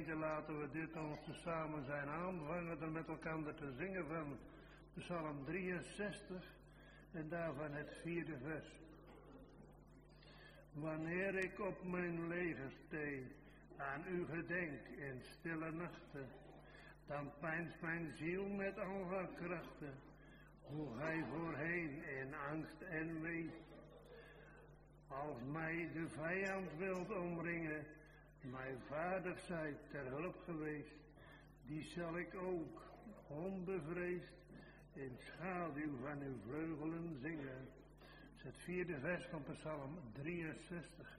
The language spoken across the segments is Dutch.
gemeente laten we dit ons samen zijn aanvangen door met elkaar te zingen van Psalm 63 en daarvan het 4e vers. Wanneer ik op mijn legerstee aan u gedenk in stille nachten, dan pijnst mijn ziel met al haar krachten, hoe gij voorheen in angst en wee. Als mij de vijand wilt omringen, mijn vader zijt ter hulp geweest, die zal ik ook onbevreesd in schaduw van uw vleugelen zingen. Het 4e vers van Psalm 63.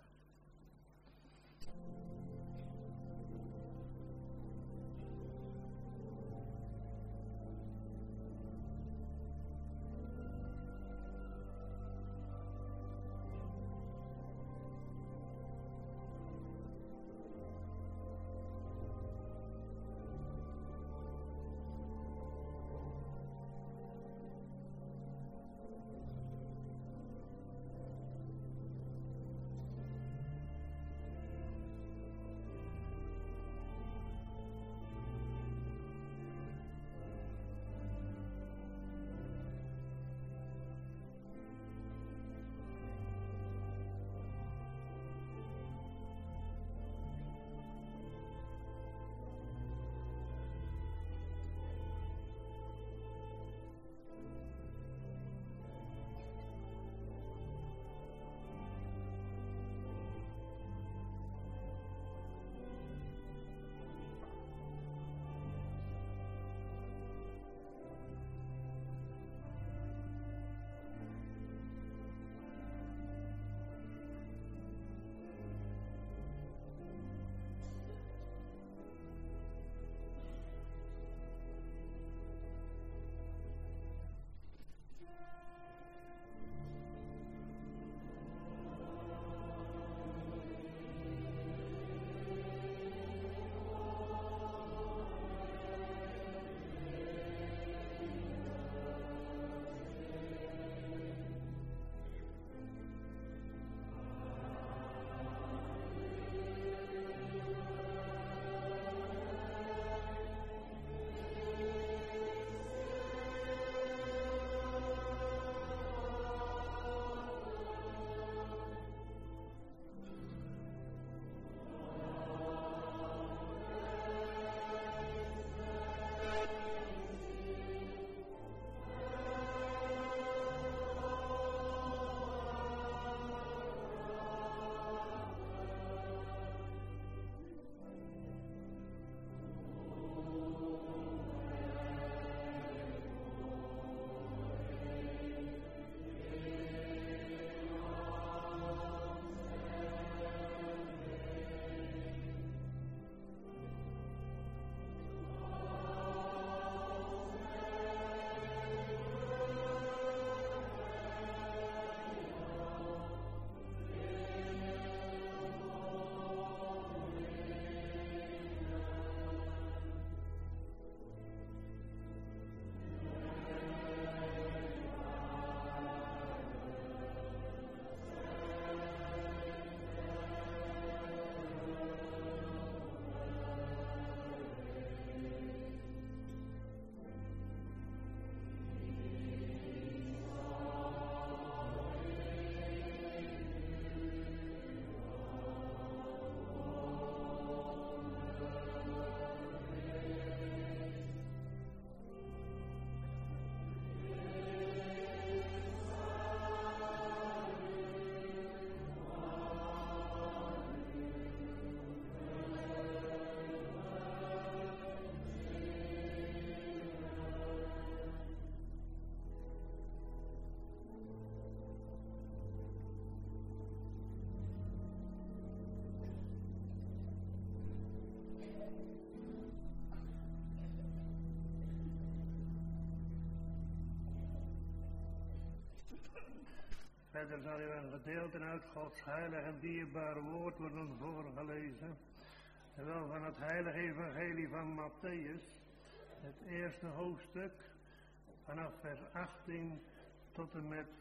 Verder zal u een gedeelte uit Gods heilig en dierbare woord worden voorgelezen. Terwijl van het heilige evangelie van Mattheüs, het eerste hoofdstuk, vanaf vers 18 tot en met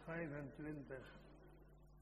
25.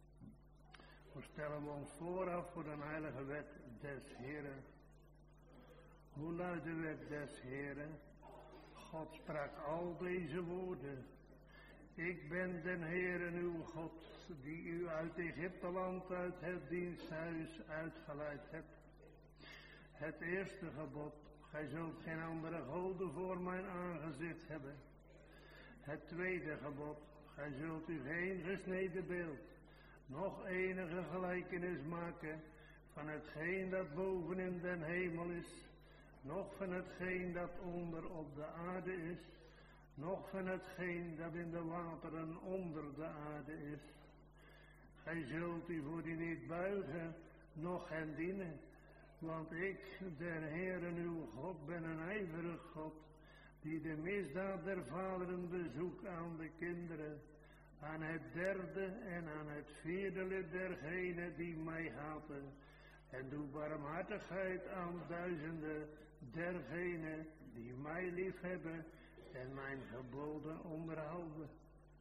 We stellen we ons vooraf voor de heilige wet des Heren. Hoe luidt de wet des Heren? God sprak al deze woorden. Ik ben den Heeren uw God, die u uit Egypteland, uit het diensthuis uitgeleid hebt. Het eerste gebod, gij zult geen andere goden voor mijn aangezicht hebben. Het tweede gebod, gij zult u geen gesneden beeld, nog enige gelijkenis maken van hetgeen dat boven in den hemel is, nog van hetgeen dat onder op de aarde is, nog van hetgeen dat in de wateren onder de aarde is. Gij zult u voor die niet buigen, noch hen dienen, want ik, der Heeren uw God, ben een ijverig God, die de misdaad der vaderen bezoekt aan de kinderen, aan het derde en aan het vierde lid dergenen die mij haten, en doe barmhartigheid aan duizenden dergenen die mij liefhebben en mijn geboden onderhouden.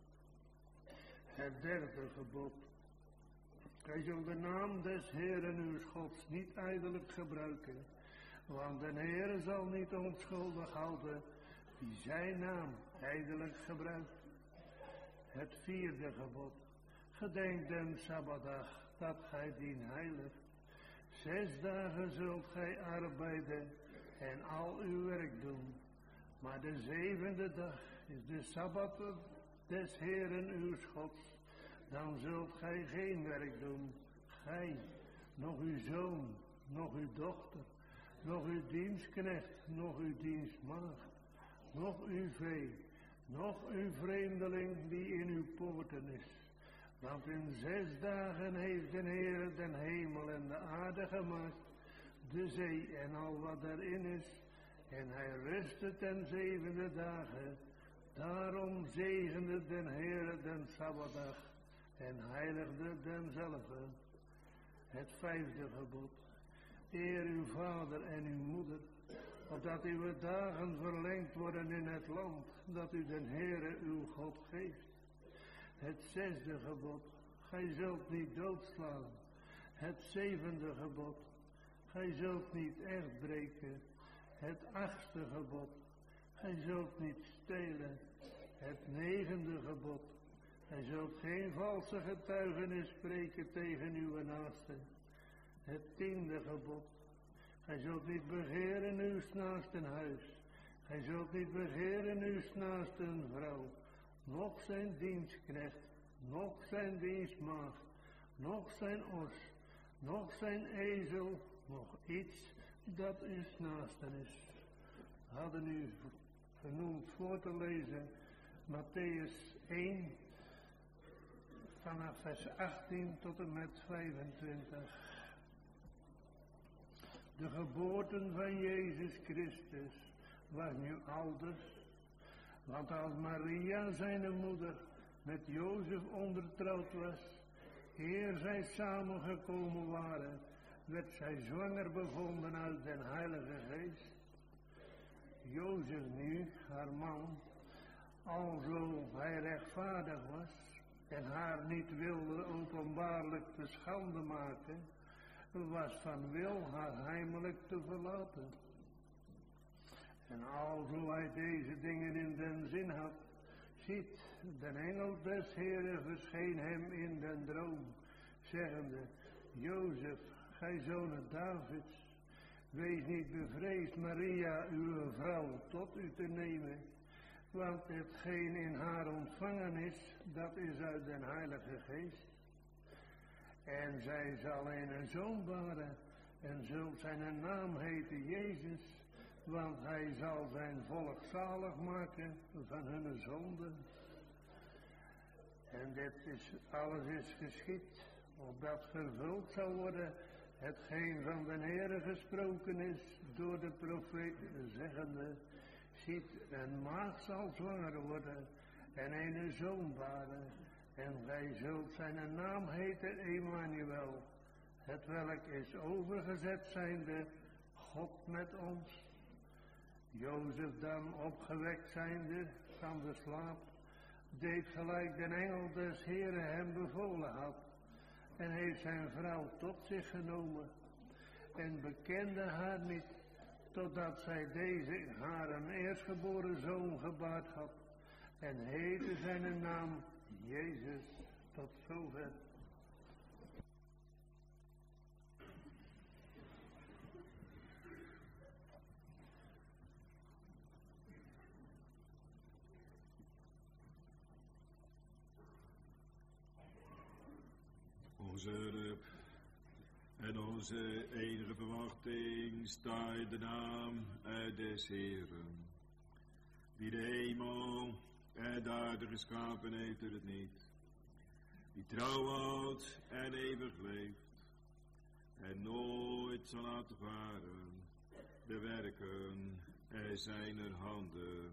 Het derde gebod. Gij zult de naam des Heeren uw Gods niet ijdelijk gebruiken, want de Heere zal niet onschuldig houden die zijn naam ijdelijk gebruikt. Het vierde gebod. Gedenk den Sabbatdag, dat gij dien heiligt. 6 dagen zult gij arbeiden en al uw werk doen. Maar de 7e dag is de Sabbat des Heeren uw Gods. Dan zult gij geen werk doen, gij, nog uw zoon, nog uw dochter, nog uw dienstknecht, nog uw dienstmaagd, nog uw vee, nog uw vreemdeling die in uw poorten is. Want in 6 dagen heeft de Heer den hemel en de aarde gemaakt, de zee en al wat erin is, en hij rustte ten 7e dagen. Daarom zegende den Heer den Sabbatdag en heiligde denzelve. Het 5e gebod. Eer uw vader en uw moeder, opdat uw dagen verlengd worden in het land, dat u den Heere uw God geeft. Het 6e gebod. Gij zult niet doodslaan. Het 7e gebod. Gij zult niet echt breken. Het 8e gebod. Gij zult niet stelen. Het 9e gebod. Gij zult geen valse getuigenis spreken tegen uw naaste. Het 10e gebod. Gij zult niet begeren uw naasten huis. Gij zult niet begeren uw naasten vrouw, noch zijn dienstknecht, noch zijn dienstmaagd, noch zijn os, noch zijn ezel, noch iets dat uw naasten is. We hadden u genoemd voor te lezen Matthäus 1, vanaf vers 18 tot en met 25. De geboorte van Jezus Christus was nu aldus, want als Maria zijn moeder met Jozef ondertrouwd was, eer zij samengekomen waren, werd zij zwanger bevonden uit den Heilige Geest. Jozef nu, haar man, alzo hij rechtvaardig was en haar niet wilde openbaarlijk te schande maken, was van wil haar heimelijk te verlaten. En alzo hij deze dingen in den zin had, ziet, de engel des Heeren verscheen hem in den droom, zeggende, Jozef, gij zoon Davids, wees niet bevreesd Maria, uw vrouw, tot u te nemen, want hetgeen in haar ontvangen is, dat is uit den Heilige Geest. En zij zal een zoon baren, en zult zijn naam heten Jezus, want hij zal zijn volk zalig maken van hun zonden. En alles is geschied, opdat vervuld zal worden hetgeen van den Heere gesproken is door de profeet, zeggende, ziet, een maagd zal zwanger worden en een zoon baren, en gij zult zijn naam heten Emmanuel, hetwelk is overgezet zijnde, God met ons. Jozef dan opgewekt zijnde van de slaap, deed gelijk den engel des Heeren hem bevolen had, en heeft zijn vrouw tot zich genomen, en bekende haar niet, totdat zij deze haar een eerstgeboren zoon gebaard had, en heette zijn naam Jezus. Tot zover. Onze hulp en onze enige verwachting sta in de naam des Heeren, die de hemel en de aarde geschapen heeft door het niet, die trouw houdt en eeuwig leeft, en nooit zal laten varen de werken zijner handen.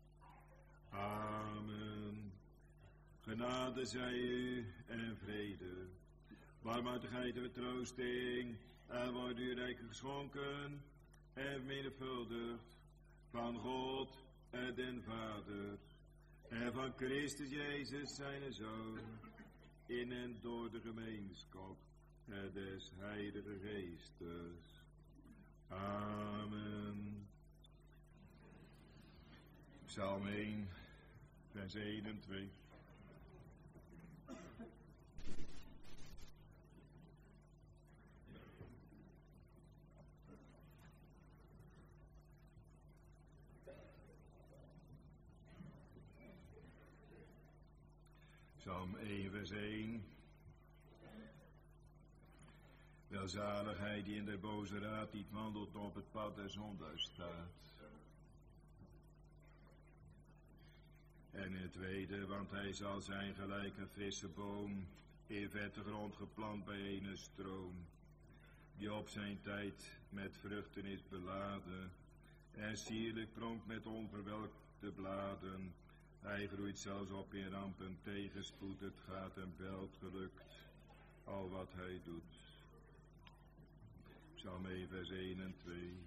Amen. Genade zij u en vrede, barmhartigheid en vertroosting, en wordt u rijkelijk geschonken en vermenigvuldigd van God en den Vader en van Christus Jezus zijn Zoon, in en door de gemeenschap des Heilige Geestes. Amen. Psalm 1, vers 1 en 2. Psalm 1, vers 1. Welzalig hij die in de boze raad niet wandelt, op het pad der zondaars staat. En in het tweede, want hij zal zijn gelijk een frisse boom, in vette grond geplant bij een stroom, die op zijn tijd met vruchten is beladen, en sierlijk pronkt met onverwelkte bladen. Hij groeit zelfs op in ramp en tegenspoed, het gaat hem wel gelukt, al wat hij doet. Psalm 1, vers 1 en 2.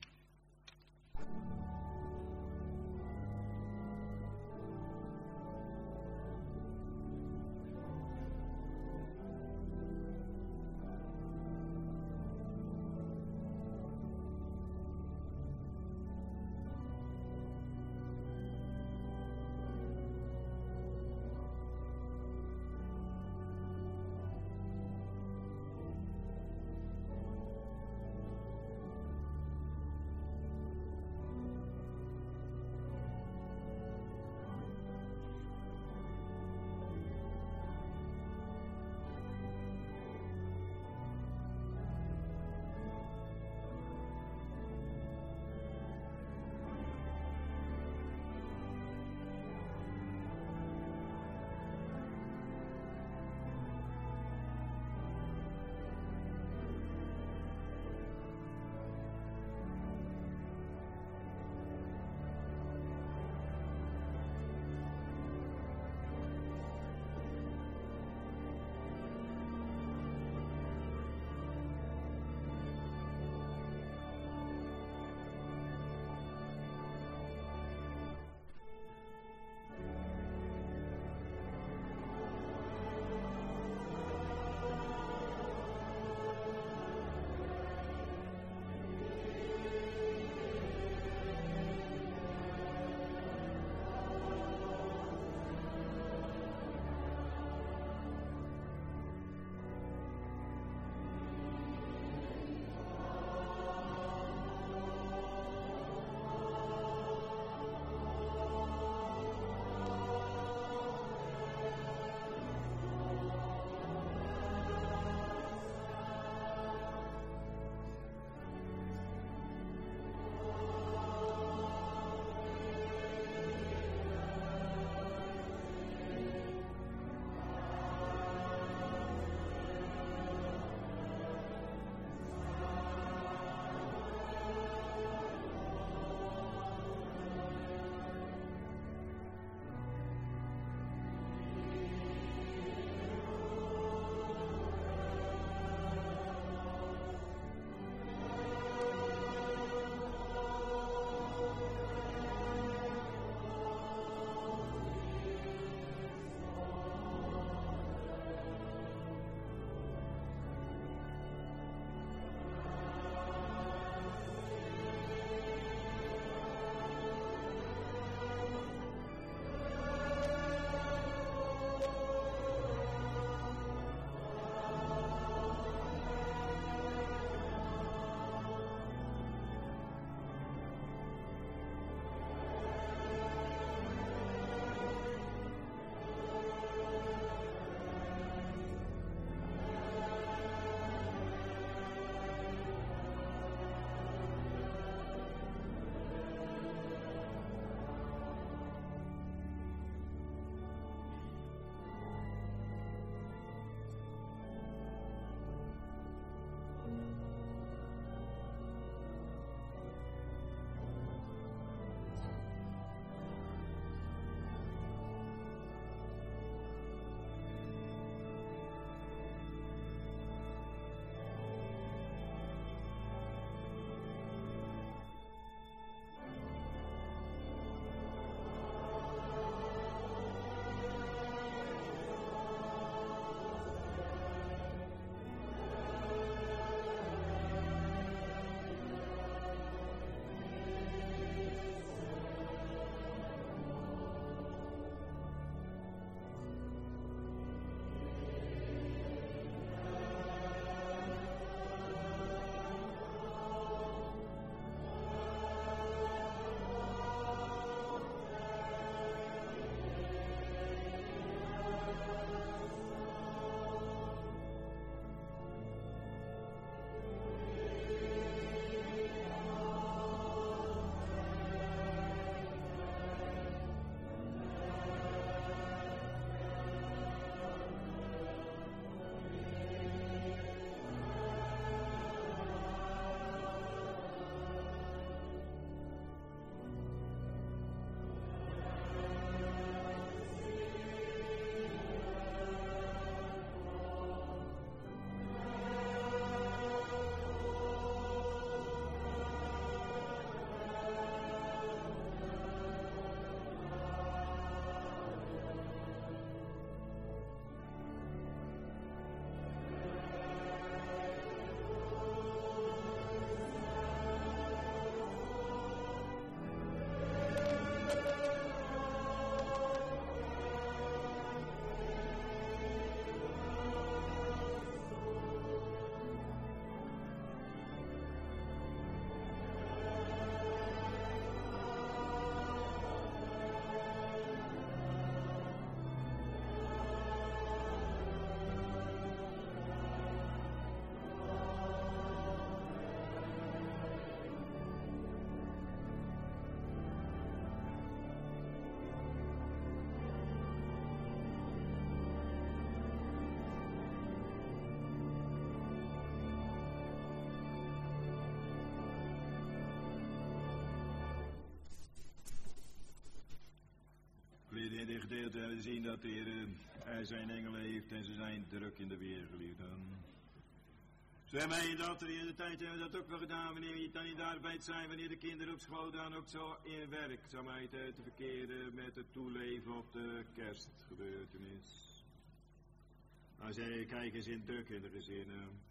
dit gedeelte hebben we zien dat de Heer zijn engelen heeft en ze zijn druk in de weer, geliefden. Zo hebben wij dat er in de tijd hebben we dat ook wel gedaan, wanneer we dan in de arbeid zijn, wanneer de kinderen op school dan ook zo in werkzaamheid te verkeren met het toeleven op de kerstgebeurtenis. Als zij kijken eens in druk in de gezinnen.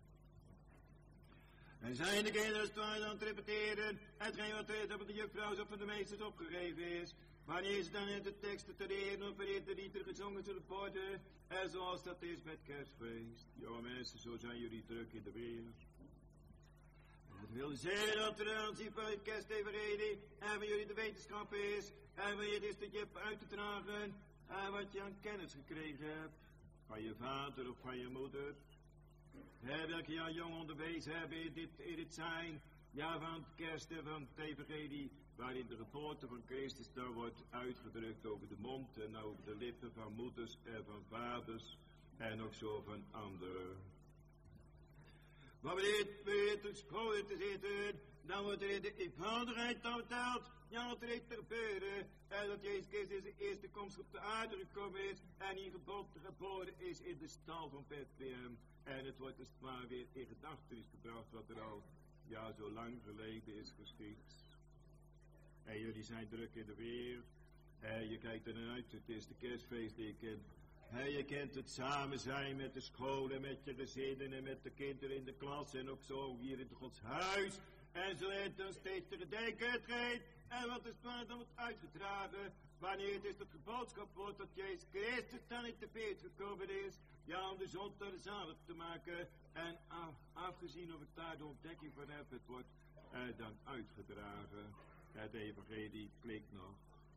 En zijn de kinderen dan aan het repeteren, hetgeen wat op de juffrouw of van de meesters opgegeven is, wanneer ze dan in de teksten te leren of wanneer de liederen gezongen zullen worden, en zoals dat is met kerstfeest. Jonge mensen, zo zijn jullie druk in de weer. Het wil zeggen dat er aanzien van het kerstevenredig en van jullie de wetenschap is, en wanneer het is dat je hebt uit te dragen, en wat je aan kennis gekregen hebt, van je vader of van je moeder. Welke jou jong onderwezen hebben in dit zijn, ja, van het kerst en van het evangelie, waarin de geboorte van Christus dan wordt uitgedrukt over de mond en over de lippen van moeders en van vaders en ook zo van anderen. Maar wanneer het op school te zitten, dan wordt er in de eenvoudigheid verteld, ja, wat er heeft te gebeuren, en dat Jezus Christus de eerste komst op de aarde gekomen is, en hier geboren is in de stal van Bethlehem. En het wordt dus maar weer in gedachtenis gebracht wat er al, ja, zo lang geleden is geschied. En jullie zijn druk in de weer. En je kijkt er naar uit, het is de kerstfeest die je kent. En je kent het samen zijn met de school en met je gezinnen en met de kinderen in de klas en ook zo hier in Gods huis. En zo heeft dan steeds te gedenken hetgeen. En wat is maar dan wordt uitgedragen wanneer het is dat geboodschap wordt dat Jezus Christus dan in de feest gekomen is. Ja, om de zondag zalig te maken. En afgezien of ik daar de ontdekking van heb, het wordt dan uitgedragen. Het evangelie klinkt nog.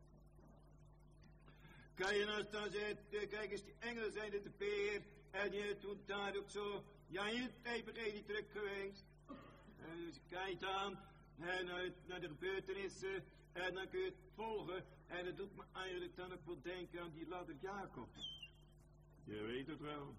Kan je nou staan zitten, kijk eens, die engelen zijn in de peer. En die doen daar ook zo, ja, in het evangelie terug geweest. En dus kijk dan naar de gebeurtenissen. En dan kun je het volgen. En dat doet me eigenlijk dan ook wel denken aan die ladder Jacobs. Je weet het wel.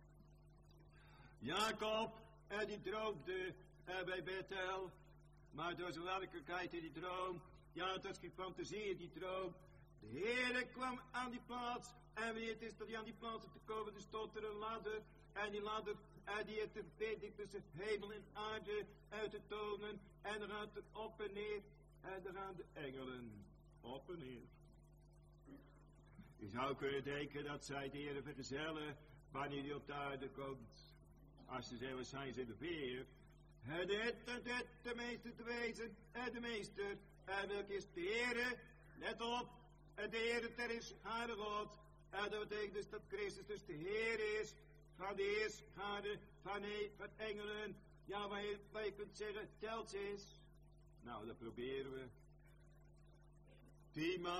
Jacob, die droomde bij Bethel. Maar door zijn werkelijkheid in die droom, ja, het was geen fantasie in die droom. De Heere kwam aan die plaats. En wanneer het is dat hij aan die plaats is te komen, er stond er een ladder. En die ladder, die heeft de verbinding tussen hemel en aarde uit te tonen. En er gaat het op en neer. En er gaan de engelen op en neer. Je zou kunnen denken dat zij de Heere vergezellen wanneer hij op de aarde komt. Als ze zeggen, zijn ze in de weer. De meester te wezen, de meester. En welke is de Heere? Let op, de Heere ter is haar God. En dat betekent dus dat Christus dus de Heer is van de heerschade van engelen. Ja, waar je kunt zeggen, telt is. Nou, dat proberen we. 10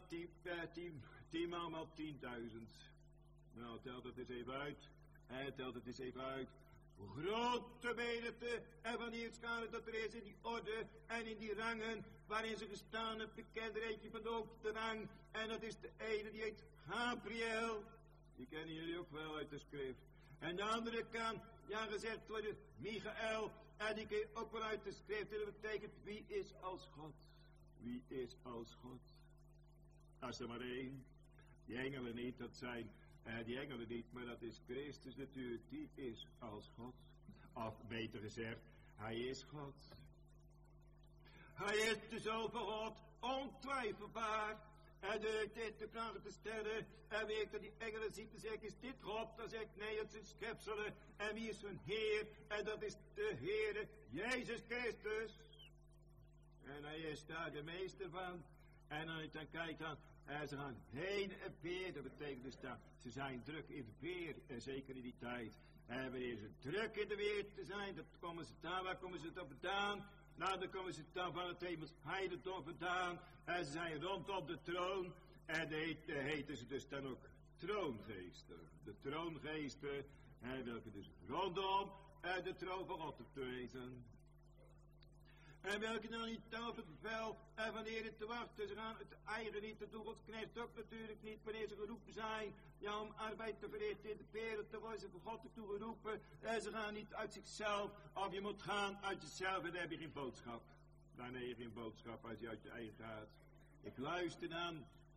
maal 10.000. Nou, tel dat eens even uit. Tel dat eens even uit. Hoe groot de menigte en van die schade dat er is in die orde en in die rangen waarin ze gestaan hebben, bekend er eentje van de hoogste rang. En dat is de ene die heet Gabriel. Die kennen jullie ook wel uit de schrift. En de andere kan, ja, gezegd worden Michael. En die ken je ook wel uit de schrift. En dat betekent, wie is als God? Wie is als God? Als er maar één. Die engelen niet, dat zijn die engelen niet, maar dat is Christus natuurlijk. Die is als God. Of beter gezegd, hij is God. Hij is de Zoon van God, ontwijfelbaar. En dit de vragen te stellen. En wie ik dat die engelen ziet, dan zeg ik, is dit God? Dan zeg ik, nee, het zijn schepselen. En wie is hun Heer? En dat is de Heere, Jezus Christus. En hij is daar de meester van. En als je dan kijkt dan, ze gaan heen en weer. Dat betekent dus dat ze zijn druk in de weer. En zeker in die tijd. En wanneer ze druk in de weer te zijn, dan komen ze daar. Waar komen ze dan vandaan? Nou, dan komen ze dan van het hemels heidendom vandaan. En ze zijn rondom de troon. En heten ze dus dan ook troongeesten. De troongeesten. En welke dus rondom de troon van God te wezen. En welke dan niet op het bevel en wanneer het te wachten. Ze gaan het eigen niet, dat doet Gods knecht ook natuurlijk niet. Wanneer ze geroepen zijn, ja, om arbeid te verrichten in de wereld, dan worden ze voor God ertoe geroepen. En ze gaan niet uit zichzelf, of je moet gaan uit jezelf en dan heb je geen boodschap. Dan heb je geen boodschap als je uit je eigen gaat. Ik luister dan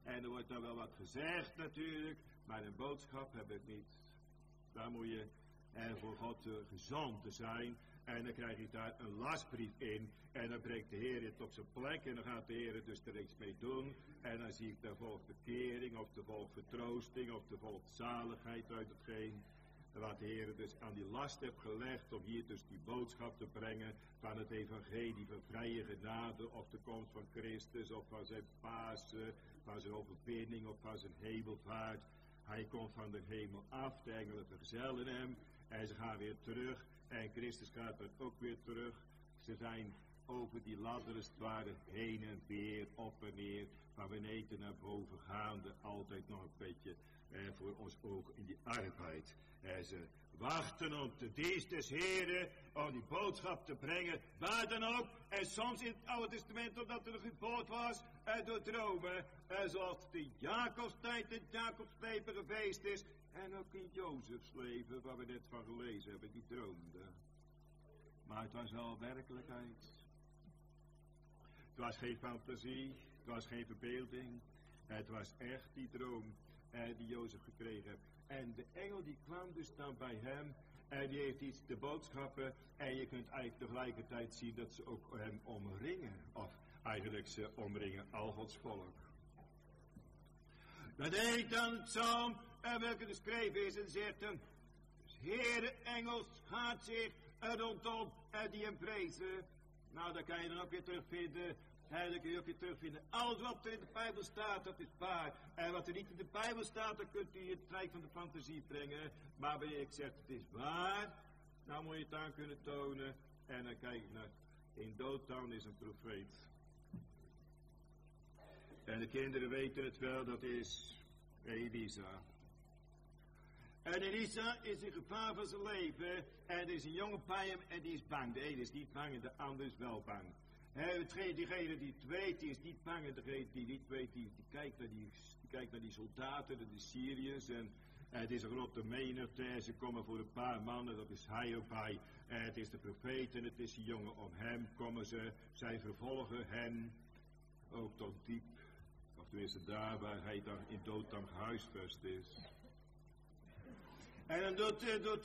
En er wordt dan wel wat gezegd natuurlijk, maar een boodschap heb ik niet. Daar moet je voor God gezond zijn. En dan krijg je daar een lastbrief in. En dan brengt de Heer het op zijn plek. En dan gaat de Heer dus er iets mee doen. En dan zie ik daar volgt bekering, of er volgt vertroosting, of er volgt zaligheid uit hetgeen wat de Heer dus aan die last heeft gelegd. Om hier dus die boodschap te brengen van het evangelie van vrije genade. Of de komst van Christus, of van zijn Pasen, van zijn overwinning, of van zijn hemelvaart. Hij komt van de hemel af, de engelen vergezellen hem. En ze gaan weer terug. En Christus gaat dan ook weer terug. Ze zijn over die ladder als het ware heen en weer, op en neer, van beneden naar boven gaande, altijd nog een beetje voor ons ook in die arbeid. Ze wachten op de dienst des Heren, om die boodschap te brengen, waar dan ook. En soms in het Oude Testament, omdat er een geboorte was, door dromen, zoals de Jacobstijd, het Jacobsleven geweest is. En ook in Jozefs leven, waar we net van gelezen hebben, die droomde. Maar het was wel werkelijkheid. Het was geen fantasie, het was geen verbeelding. Het was echt die droom die Jozef gekregen heeft. En de engel die kwam dus dan bij hem en die heeft iets te boodschappen. En je kunt eigenlijk tegelijkertijd zien dat ze ook hem omringen. Of eigenlijk ze omringen al Gods volk. Dat deed dan het psalm welke geschreven is en zegt hem: Heere engels gaat zich rondom die hem prezen. Nou, daar kan je dan ook weer terugvinden. Dan kun je ook weer terugvinden. Alles wat er in de Bijbel staat, dat is waar. En wat er niet in de Bijbel staat, dan kunt u het rijk van de fantasie brengen. Maar wanneer ik zeg het is waar, dan moet je het aan kunnen tonen. En dan kijk ik naar, in Dothan is een profeet. En de kinderen weten het wel, dat is Elisa. En Elisa is in gevaar van zijn leven. En er is een jongen bij hem en die is bang. De ene is niet bang en de ander is wel bang. Diegene die het weet, die is niet bang. En degene die niet weet, die kijkt naar die soldaten, de Syriërs. En het is een grote menigte. Ze komen voor een paar mannen, dat is hij ook bij. Het is de profeet en het is die jongen om hem. Komen ze, zij vervolgen hen. Ook tot diep. Of tenminste daar waar hij dan in Dothan gehuisvest is. En dan doet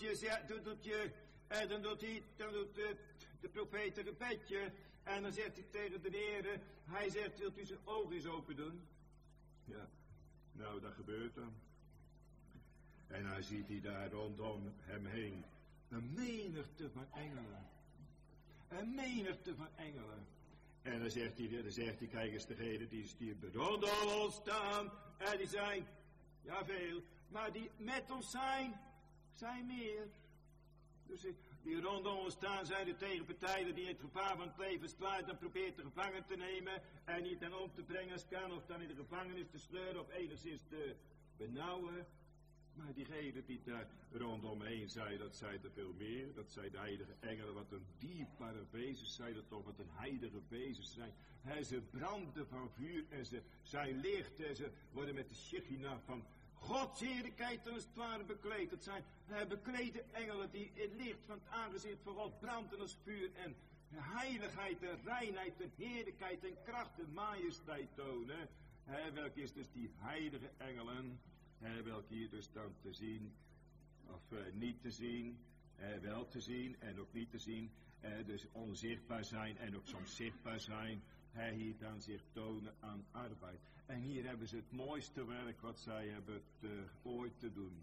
de profeet een gebedje. En dan zegt hij tegen de Heer, hij zegt, wilt u zijn ogen eens open doen? Ja, nou dat gebeurt dan. En dan ziet hij daar rondom hem heen een menigte van engelen. Een menigte van engelen. En dan zegt hij, kijk eens, degene die rondom ons staan. En die zijn, ja veel, maar die met ons zijn meer. Dus die rondom ons staan zijn de tegenpartijen die in het gevaar van het leven sluit, dan probeert de gevangen te nemen en niet dan om te brengen als kan, of dan in de gevangenis te sleuren of enigszins te benauwen. Maar diegenen die daar rondomheen zijn, dat zijn er veel meer. Dat zijn de heilige engelen, wat een dierbare wezens zijn dat toch, wat een heilige wezens zijn. Ze branden van vuur en ze zijn licht en ze worden met de Shechina van Gods heerlijkheid als het ware bekleed. Het zijn beklede engelen die in licht van het aangezicht van God branden als vuur en heiligheid en reinheid en heerlijkheid en kracht en majesteit tonen. Welke is dus die heilige engelen, welke hier dus dan te zien of niet te zien, wel te zien en ook niet te zien, dus onzichtbaar zijn en ook soms zichtbaar zijn. Hier dan zich tonen aan arbeid. En hier hebben ze het mooiste werk wat zij hebben ooit te doen.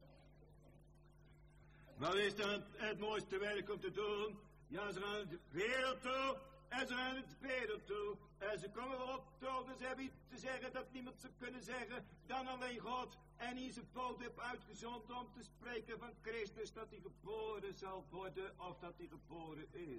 Wat is dan het mooiste werk om te doen? Ja, ze gaan de wereld toe en ze gaan de wereld toe. En ze komen wel op toe, dus ze hebben iets te zeggen dat niemand zou kunnen zeggen dan alleen God. En hij zijn poot heeft uitgezonden om te spreken van Christus, dat hij geboren zal worden of dat hij geboren is.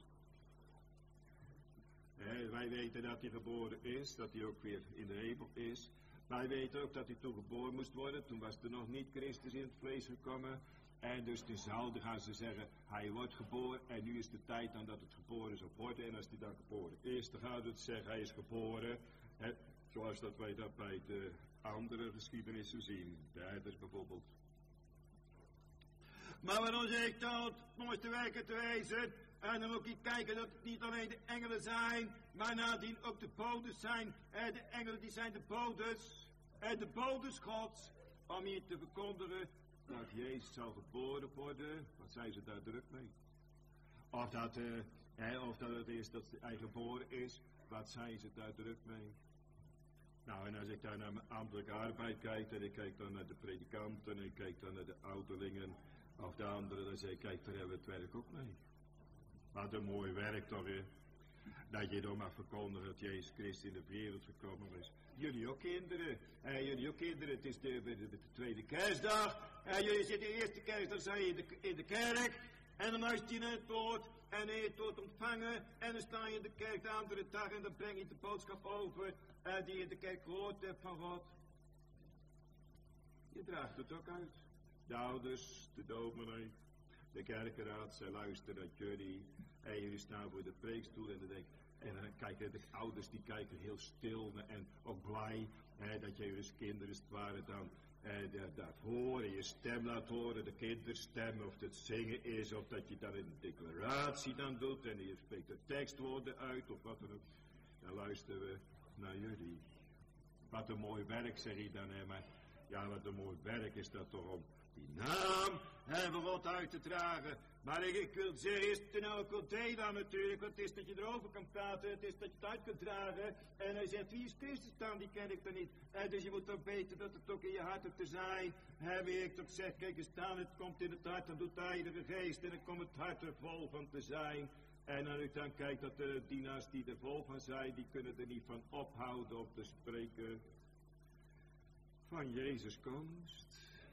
Wij weten dat hij geboren is, dat hij ook weer in de hemel is. Wij weten ook dat hij toen geboren moest worden. Toen was er nog niet Christus in het vlees gekomen. En dus dan gaan ze zeggen, hij wordt geboren en nu is de tijd dan dat het geboren zal worden. En als hij dan geboren is, dan gaan we het zeggen, hij is geboren. Zoals dat wij dat bij de andere geschiedenissen zien. Dat is bijvoorbeeld. Maar waarom zeg ik dan het mooiste werken te wezen? En dan moet je kijken dat het niet alleen de engelen zijn, maar nadien ook de bodes zijn. De engelen die zijn de bodes Gods, om hier te verkondigen dat Jezus zou geboren worden. Wat zijn ze daar druk mee? Of dat het is dat hij geboren is, wat zijn ze daar druk mee? Nou, en als ik daar naar mijn ambtelijke arbeid kijk, en ik kijk dan naar de predikanten, en ik kijk dan naar de ouderlingen, of de anderen, dan zeg ik, kijk, daar hebben we het werk ook mee. Wat een mooi werk toch, hè? Dat je dan mag verkondigen dat Jezus Christus in de wereld gekomen is. Jullie ook kinderen. Het is de tweede kerstdag. Jullie zitten de eerste kerstdag zijn in de kerk. En dan luister je naar het woord. En je het woord ontvangen. En dan sta je in de kerk de andere dag. En dan breng je de boodschap over. Die je in de kerk gehoord hebt van God. Je draagt het ook uit. De ouders, de dominee, de kerkenraad, zij luisteren naar jullie. En jullie staan voor de preekstoel en dan kijken de ouders, die kijken heel stil en ook blij dat jullie als kinderen als het ware dan dat horen, je stem laat horen, de kinderstem, of het zingen is, of dat je dan een declaratie dan doet en je spreekt de tekstwoorden uit, of wat dan ook. Dan luisteren we naar jullie. Wat een mooi werk, zeg je dan, maar ja, wat een mooi werk is dat toch om die naam van God uit te dragen. Maar ik wil zeggen, is het nou ook wel deel aan natuurlijk, want het is dat je erover kan praten, het is dat je het uit kunt dragen. En hij zegt, wie is Christus dan, die ken ik dan niet. Dus je moet dan weten dat het ook in je hart hebt te zijn. Wie ik toch zeg, kijk eens staan, het komt in het hart, dan doet de Heilige Geest en dan komt het hart er vol van te zijn. En als u dan kijkt dat de dienaars die er vol van zijn, die kunnen er niet van ophouden om te spreken van Jezus komst.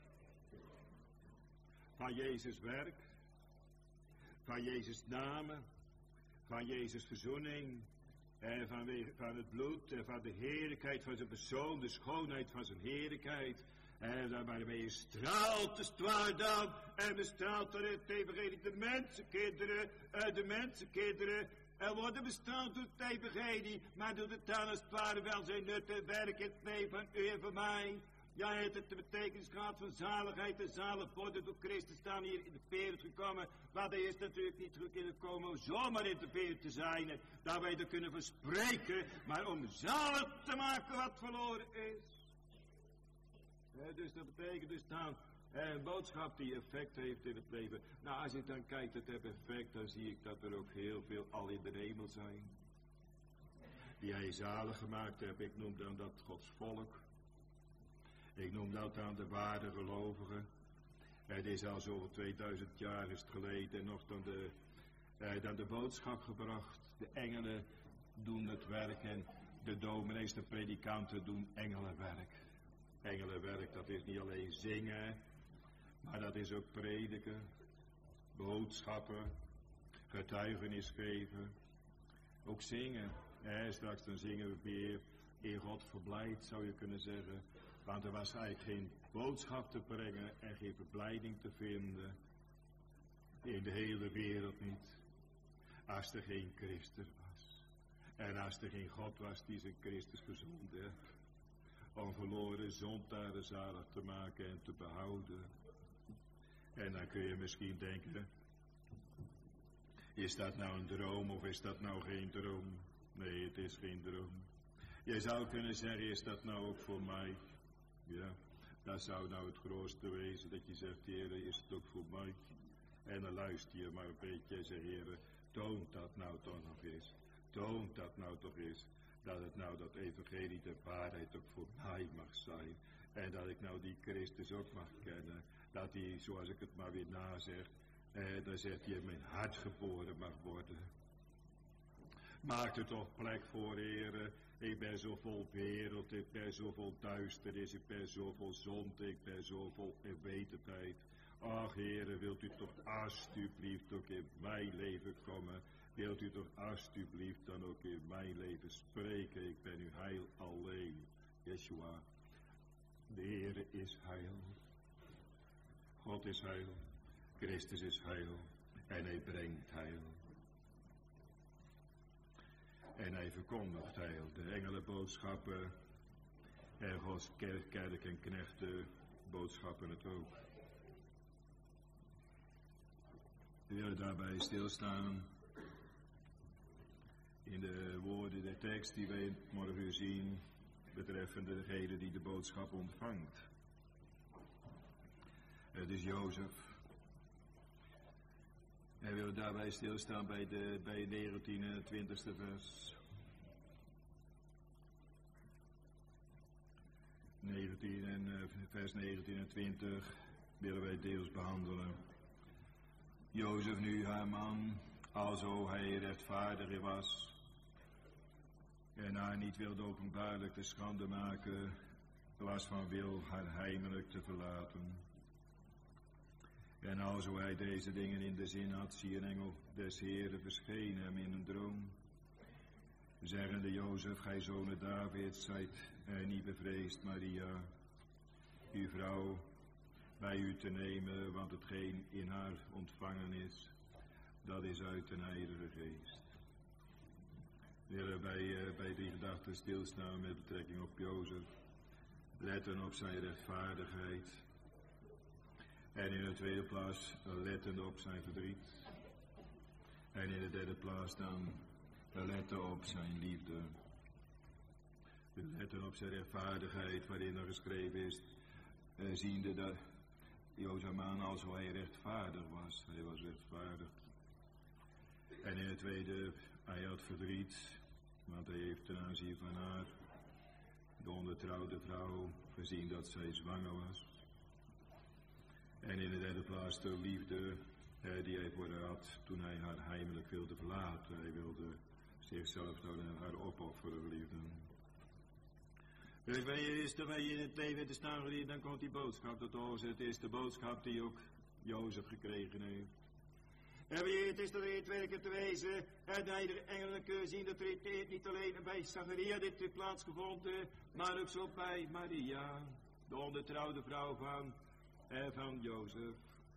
Van Jezus werk, van Jezus namen, van Jezus verzoening, en van het bloed, en van de heerlijkheid van zijn persoon, de schoonheid van zijn heerlijkheid. En waarmee je straalt de zwaar dan, en bestraalt er het evangelie de mensenkinderen, en worden bestraald door het evangelie, maar doet het dan als het ware wel zijn nut werk in het leven van u en van mij. Ja, het heeft de betekenis gehad van zaligheid en zalig worden door Christus staan hier in de wereld gekomen. Maar hij is natuurlijk niet terug in het komen om zomaar in de wereld te zijn. En dat wij er kunnen verspreken, maar om zalig te maken wat verloren is. Dus dat betekent dus dan een boodschap die effect heeft in het leven. Nou, als ik dan kijk, dat heeft effect, dan zie ik dat er ook heel veel al in de hemel zijn. Die hij zalig gemaakt heeft. Ik noem dan dat Gods volk. Ik noem dat aan de ware gelovigen. Het is al zo 2000 jaar is het geleden en nog dan de boodschap gebracht. De engelen doen het werk en de dominees, de predikanten doen engelenwerk. Engelenwerk, dat is niet alleen zingen, maar dat is ook prediken, boodschappen, getuigenis geven, ook zingen. Straks dan zingen we weer in God verblijd, zou je kunnen zeggen. Want er was eigenlijk geen boodschap te brengen en geen verblijding te vinden. In de hele wereld niet. Als er geen Christus was. En als er geen God was die zijn Christus gezond heeft. Om verloren zondaren zalig te maken en te behouden. En dan kun je misschien denken. Is dat nou een droom of is dat nou geen droom? Nee, het is geen droom. Je zou kunnen zeggen, is dat nou ook voor mij? Ja, dat zou nou het grootste wezen, dat je zegt, Heer, is het ook voor mij? En dan luister je maar een beetje en zeg, Heer, toont dat nou toch nog eens. Toont dat nou toch eens, dat het nou dat evangelie de waarheid ook voor mij mag zijn. En dat ik nou die Christus ook mag kennen. Dat hij, zoals ik het maar weer nazeg, dan zegt hij, in mijn hart geboren mag worden. Maak er toch plek voor, Heer. Ik ben zo vol wereld, ik ben zo vol duisternis, ik ben zo vol zonde, ik ben zo vol onwetendheid. Ach, Heere, wilt u toch alstublieft ook in mijn leven komen? Wilt u toch alstublieft dan ook in mijn leven spreken? Ik ben uw heil alleen, Yeshua. De Heere is heil. God is heil. Christus is heil. En hij brengt heil. En hij verkondigt heil. De engelenboodschappen en Gods kerk en knechten boodschappen het ook. We willen daarbij stilstaan tekst die wij morgen zien betreffende degene die de boodschap ontvangt. Het is Jozef. Hij wil daarbij stilstaan bij 19 en 20ste vers. 19 en vers 19 en 20 willen wij deels behandelen. Jozef nu haar man, alzo hij rechtvaardiger was en haar niet wilde openbaarlijk te schande maken, was van wil haar heimelijk te verlaten. En alzo hij deze dingen in de zin had, zie een engel des Heeren verscheen hem in een droom, zeggende: Jozef, gij zonen Davids, zijt niet bevreesd Maria, uw vrouw, bij u te nemen, want hetgeen in haar ontvangen is, dat is uit een Heilige Geest. We willen bij die gedachten stilstaan met betrekking op Jozef, letten op zijn rechtvaardigheid. En in de tweede plaats letten op zijn verdriet. En in de derde plaats dan letten op zijn liefde. We letten op zijn rechtvaardigheid, waarin er geschreven is, ziende dat Jozef man alzo hij rechtvaardig was. Hij was rechtvaardig. En in het tweede, hij had verdriet, want hij heeft ten aanzien van haar, de ondertrouwde vrouw, gezien dat zij zwanger was. En in de derde plaats de liefde die hij voor haar had toen hij haar heimelijk wilde verlaten. Hij wilde zichzelf door haar opofferen, liefde. Is er in het leven te staan geleerd, dan komt die boodschap tot ons. Het is de boodschap die ook Jozef gekregen heeft. En het is er in het werken te wezen, en hij de engelen kunnen zien dat er niet alleen bij Zacharia dit heeft plaatsgevonden, maar ook zo bij Maria, de ondertrouwde vrouw van Jozef.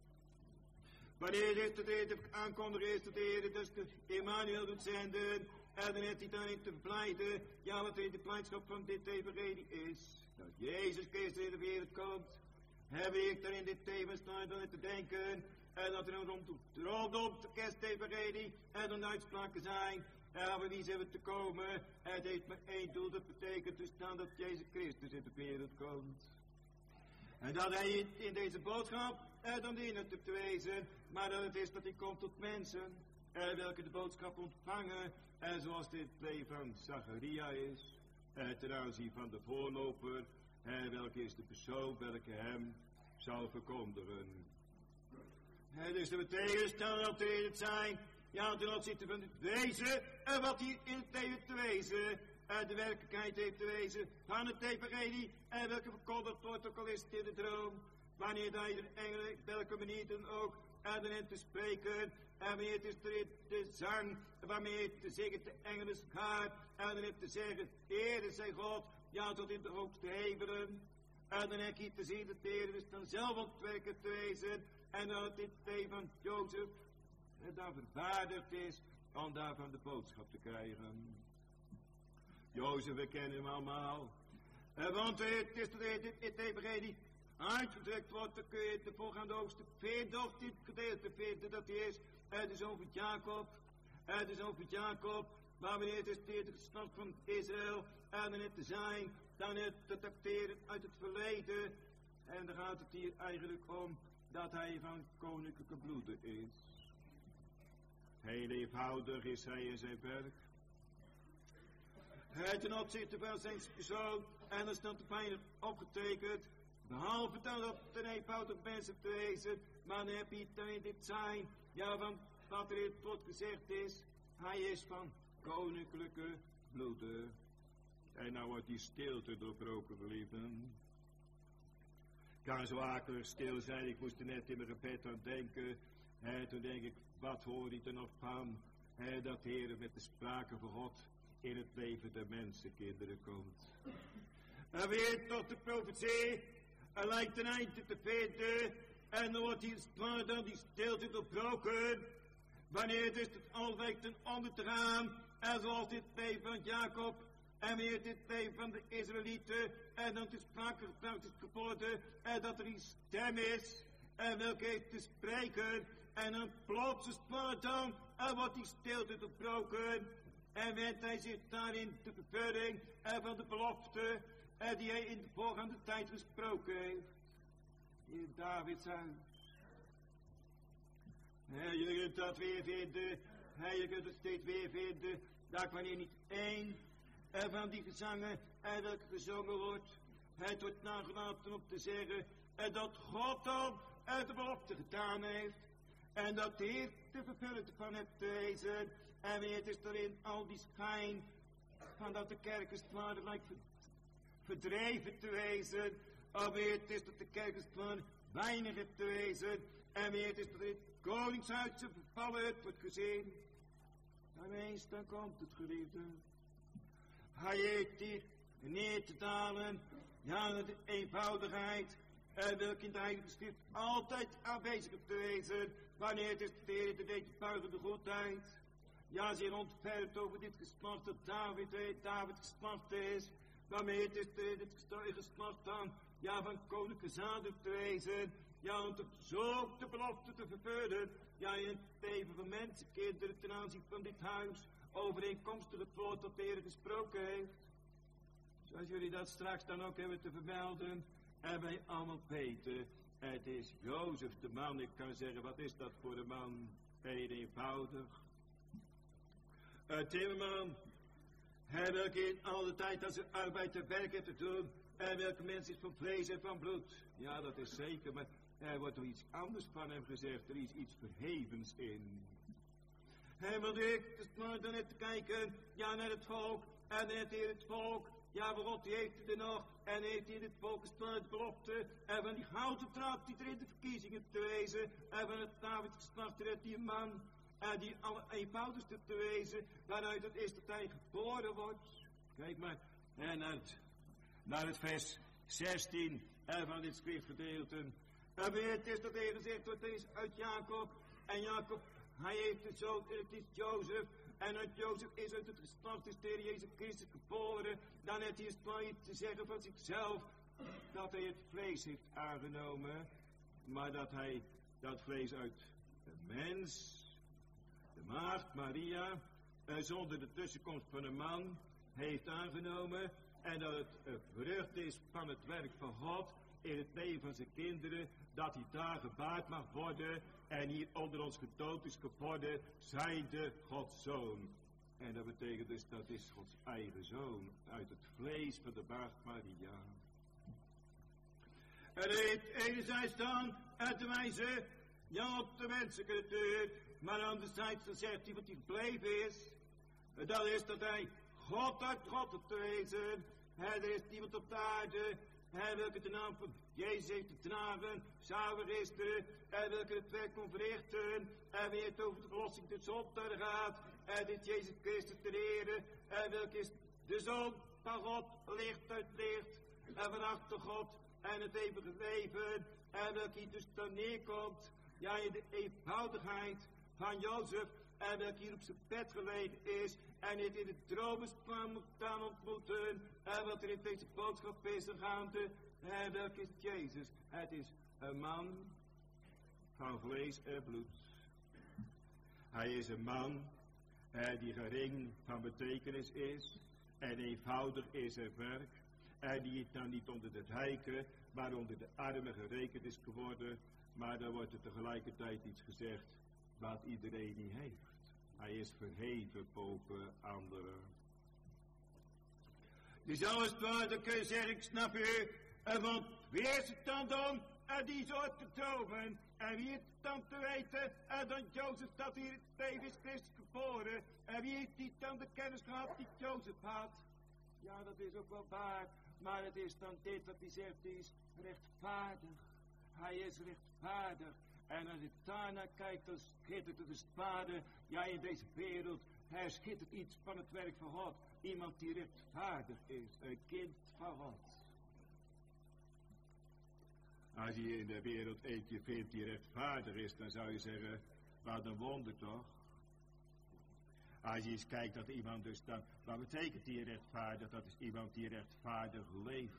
Wanneer dit de aankondiger is dat de Heer dus de Emmanuel doet zenden, en dan heeft hij daarin te verblijden, ja, wat in de blijdschap van dit evangelie is, dat Jezus Christus in de wereld komt, heb ik daar in dit thema staan dan te denken, en dat er rondom de kerstevangelie en dan uitspraken zijn, en van wie zijn we te komen, het heeft maar één doel, dat betekent dus dan dat Jezus Christus in de wereld komt. En dat hij in deze boodschap dan dienen te wezen, maar dat het is dat hij komt tot mensen, welke de boodschap ontvangen, en zoals dit leven van Zacharia is, ten aanzien van de voorloper, welke is de persoon welke hem zal verkondigen. Dus de betekenisstellen dat er in het zijn, ja, ten opzichte van het wezen, en wat hij in het leven te wezen, de werkelijkheid heeft te wezen van het evangelie, en welke verkondigd wordt ook al is het in de droom, wanneer hij de engelen, welke manier dan ook, en dan te spreken, en wanneer het is de zang, waarmee het te zingen de engelen gaat, en dan heeft te zeggen, Heere zij God, ja, tot in de hoogste hemelen, en dan heb je te zien dat de Heer is dan zelf aan het werken te wezen, en dat dit leven van Jozef daar vervaardigd is om daarvan de boodschap te krijgen. Jozef, we kennen hem allemaal. Want het is het evangelie uitgedrukt wordt, dan kun je de voorgaande hoofdstuk 4, doch dit gedeelte vinden, dat hij is de zoon van Jacob. De zoon van Jacob, maar wanneer het is de geslacht van Israël, en dan het te zijn, dan het te tracteren uit het verleden. En dan gaat het hier eigenlijk om dat hij van koninklijke bloeden is. Heel eenvoudig is hij in zijn werk. Ten opzichte van zijn persoon, en dat is dan te pijnlijk opgetekend, behalve dan op een eenvoudig mensen te wezen, maar dan heb je dan in dit zijn, ja, van wat er in het woord gezegd is, hij is van koninklijke bloeden. En nou wordt die stilte doorbroken, geliefden. Kan zo akelig stil zijn, ik moest er net in mijn gebed aan denken, toen denk ik, wat hoor ik er nog van, dat de Heer met de sprake van God in het leven der mensenkinderen komt. En weer tot de profetie, er lijkt een einde te vinden, en dan wordt die stilte doorbroken, wanneer dus het altijd ten onder te gaan, en zoals dit leven van Jacob, en weer dit leven van de Israëlieten, en dan te sprake gebracht is geworden, en dat er een stem is, en welke heeft te spreken, en dan plots is het dan, en wordt die stilte doorbroken, En wendt hij zich daarin de vervulling van de belofte die hij in de voorgaande tijd gesproken heeft. In Davids huis. Je kunt dat weer vinden. Je kunt het steeds weer vinden. Dat wanneer niet één van die gezangen welke gezongen wordt. Het wordt nagelaten om te zeggen dat God dan de belofte gedaan heeft. En dat de Heer de vervulling van hebt te wezen. En weer het is er in al die schijn van dat de kerk is klaar lijkt verdreven te wezen. Of weer het is dat de kerk is klaar weinig te wezen. En weer het is dat in het koningshuis vervallen het wordt gezien. En eens dan komt het geliefde. Hij heeft hier neer te dalen. Ja, de eenvoudigheid. En welke in de Heilige Schrift altijd aanwezig te wezen. Wanneer het is de Heer de deed buigende goedheid. Ja, zeer ontfermd over dit geslacht dat David geslacht is. Waarmee het is dit geslacht dan, ja, van koninklijke zaden te wezen. Ja, om zo de belofte te vervullen. Ja, in het leven van mensenkinderen ten aanzien van dit huis. Overeenkomstig het woord dat de Heer gesproken heeft. Zoals jullie dat straks dan ook hebben te vermelden. En wij allemaal weten, het is Jozef de man. Ik kan zeggen, wat is dat voor een man? Heel eenvoudig. Timmerman, welke in alle tijd als zijn arbeid te werk heeft te doen. En welke mens is van vlees en van bloed. Ja, dat is zeker, maar er wordt er iets anders van hem gezegd. Er is iets verhevens in. Hij wilde ik dus maar dan net kijken, ja, naar het volk. En net in het volk. Ja, waarom die heeft hij er nog. En heeft hij in het volk gesproken belofte. En van die houten trap die er in de verkiezingen te wezen. En van het David geslacht redt die man. En die alle eenvoudigste te wezen. Waaruit het is dat hij geboren wordt. Kijk maar. En naar het vers 16 van dit schriftgedeelte. En weer het is dat er gezegd wordt, het is uit Jacob. En Jacob, hij heeft een zoon, het is Jozef. En uit Jozef is uit het geslacht is de Heer Jezus Christus geboren. Dan heeft hij het te zeggen van zichzelf. Dat hij het vlees heeft aangenomen. Maar dat hij dat vlees uit de mens, de maagd Maria, zonder de tussenkomst van een man, heeft aangenomen. En dat het een vrucht is van het werk van God in het leven van zijn kinderen. Dat hij daar gebaard mag worden. En hier onder ons gedood is geworden, zijnde Gods zoon. En dat betekent dus, dat is Gods eigen zoon. Uit het vlees van de maagd Maria. En hij heeft enerzijds dan uit de wijze, ja, op de menselijke natuur. Maar anderzijds dan zegt hij wat hij gebleven is. Dat is dat hij God uit God te wezen. Er is niemand op de aarde. Welke de naam van Jezus heeft te dragen, zou registeren, en welke het werk kon verrichten, en wie het over de verlossing de zonde gaat, en dit Jezus Christus te leren, en welke is de Zoon van God, licht uit licht, en van achter God, en het eeuwige leven, en welke hier dus dan neerkomt, ja, in de eenvoudigheid van Jozef, en welke hier op zijn bed gelegen is, en het in de dromen kwam gaan ontmoeten, en wat er in deze boodschap is gaande, en welke is Jezus? Het is een man van vlees en bloed. Hij is een man die gering van betekenis is, en eenvoudig is zijn werk, en die het dan niet onder de rijken, maar onder de armen gerekend is geworden, maar dan wordt er tegelijkertijd iets gezegd wat iedereen niet heeft. Hij is verheven boven anderen. Dus alles waar, dan kun je zeggen, ik snap u, want wie is het dan die soort te dromen? En wie is het dan te weten, dan Jozef dat hier het leven is Christus geboren? En wie heeft die dan de kennis gehad die Jozef had? Ja, dat is ook wel waar, maar het is dan dit wat hij zegt, hij is rechtvaardig. Hij is rechtvaardig. En als ik daarnaar kijk, dan schittert het de spade. Ja, in deze wereld, hij schittert iets van het werk van God. Iemand die rechtvaardig is, een kind van God. Als je in de wereld eentje vindt die rechtvaardig is, dan zou je zeggen, wat een wonder toch? Als je eens kijkt dat iemand dus dan, wat betekent die rechtvaardig? Dat is iemand die rechtvaardig leeft.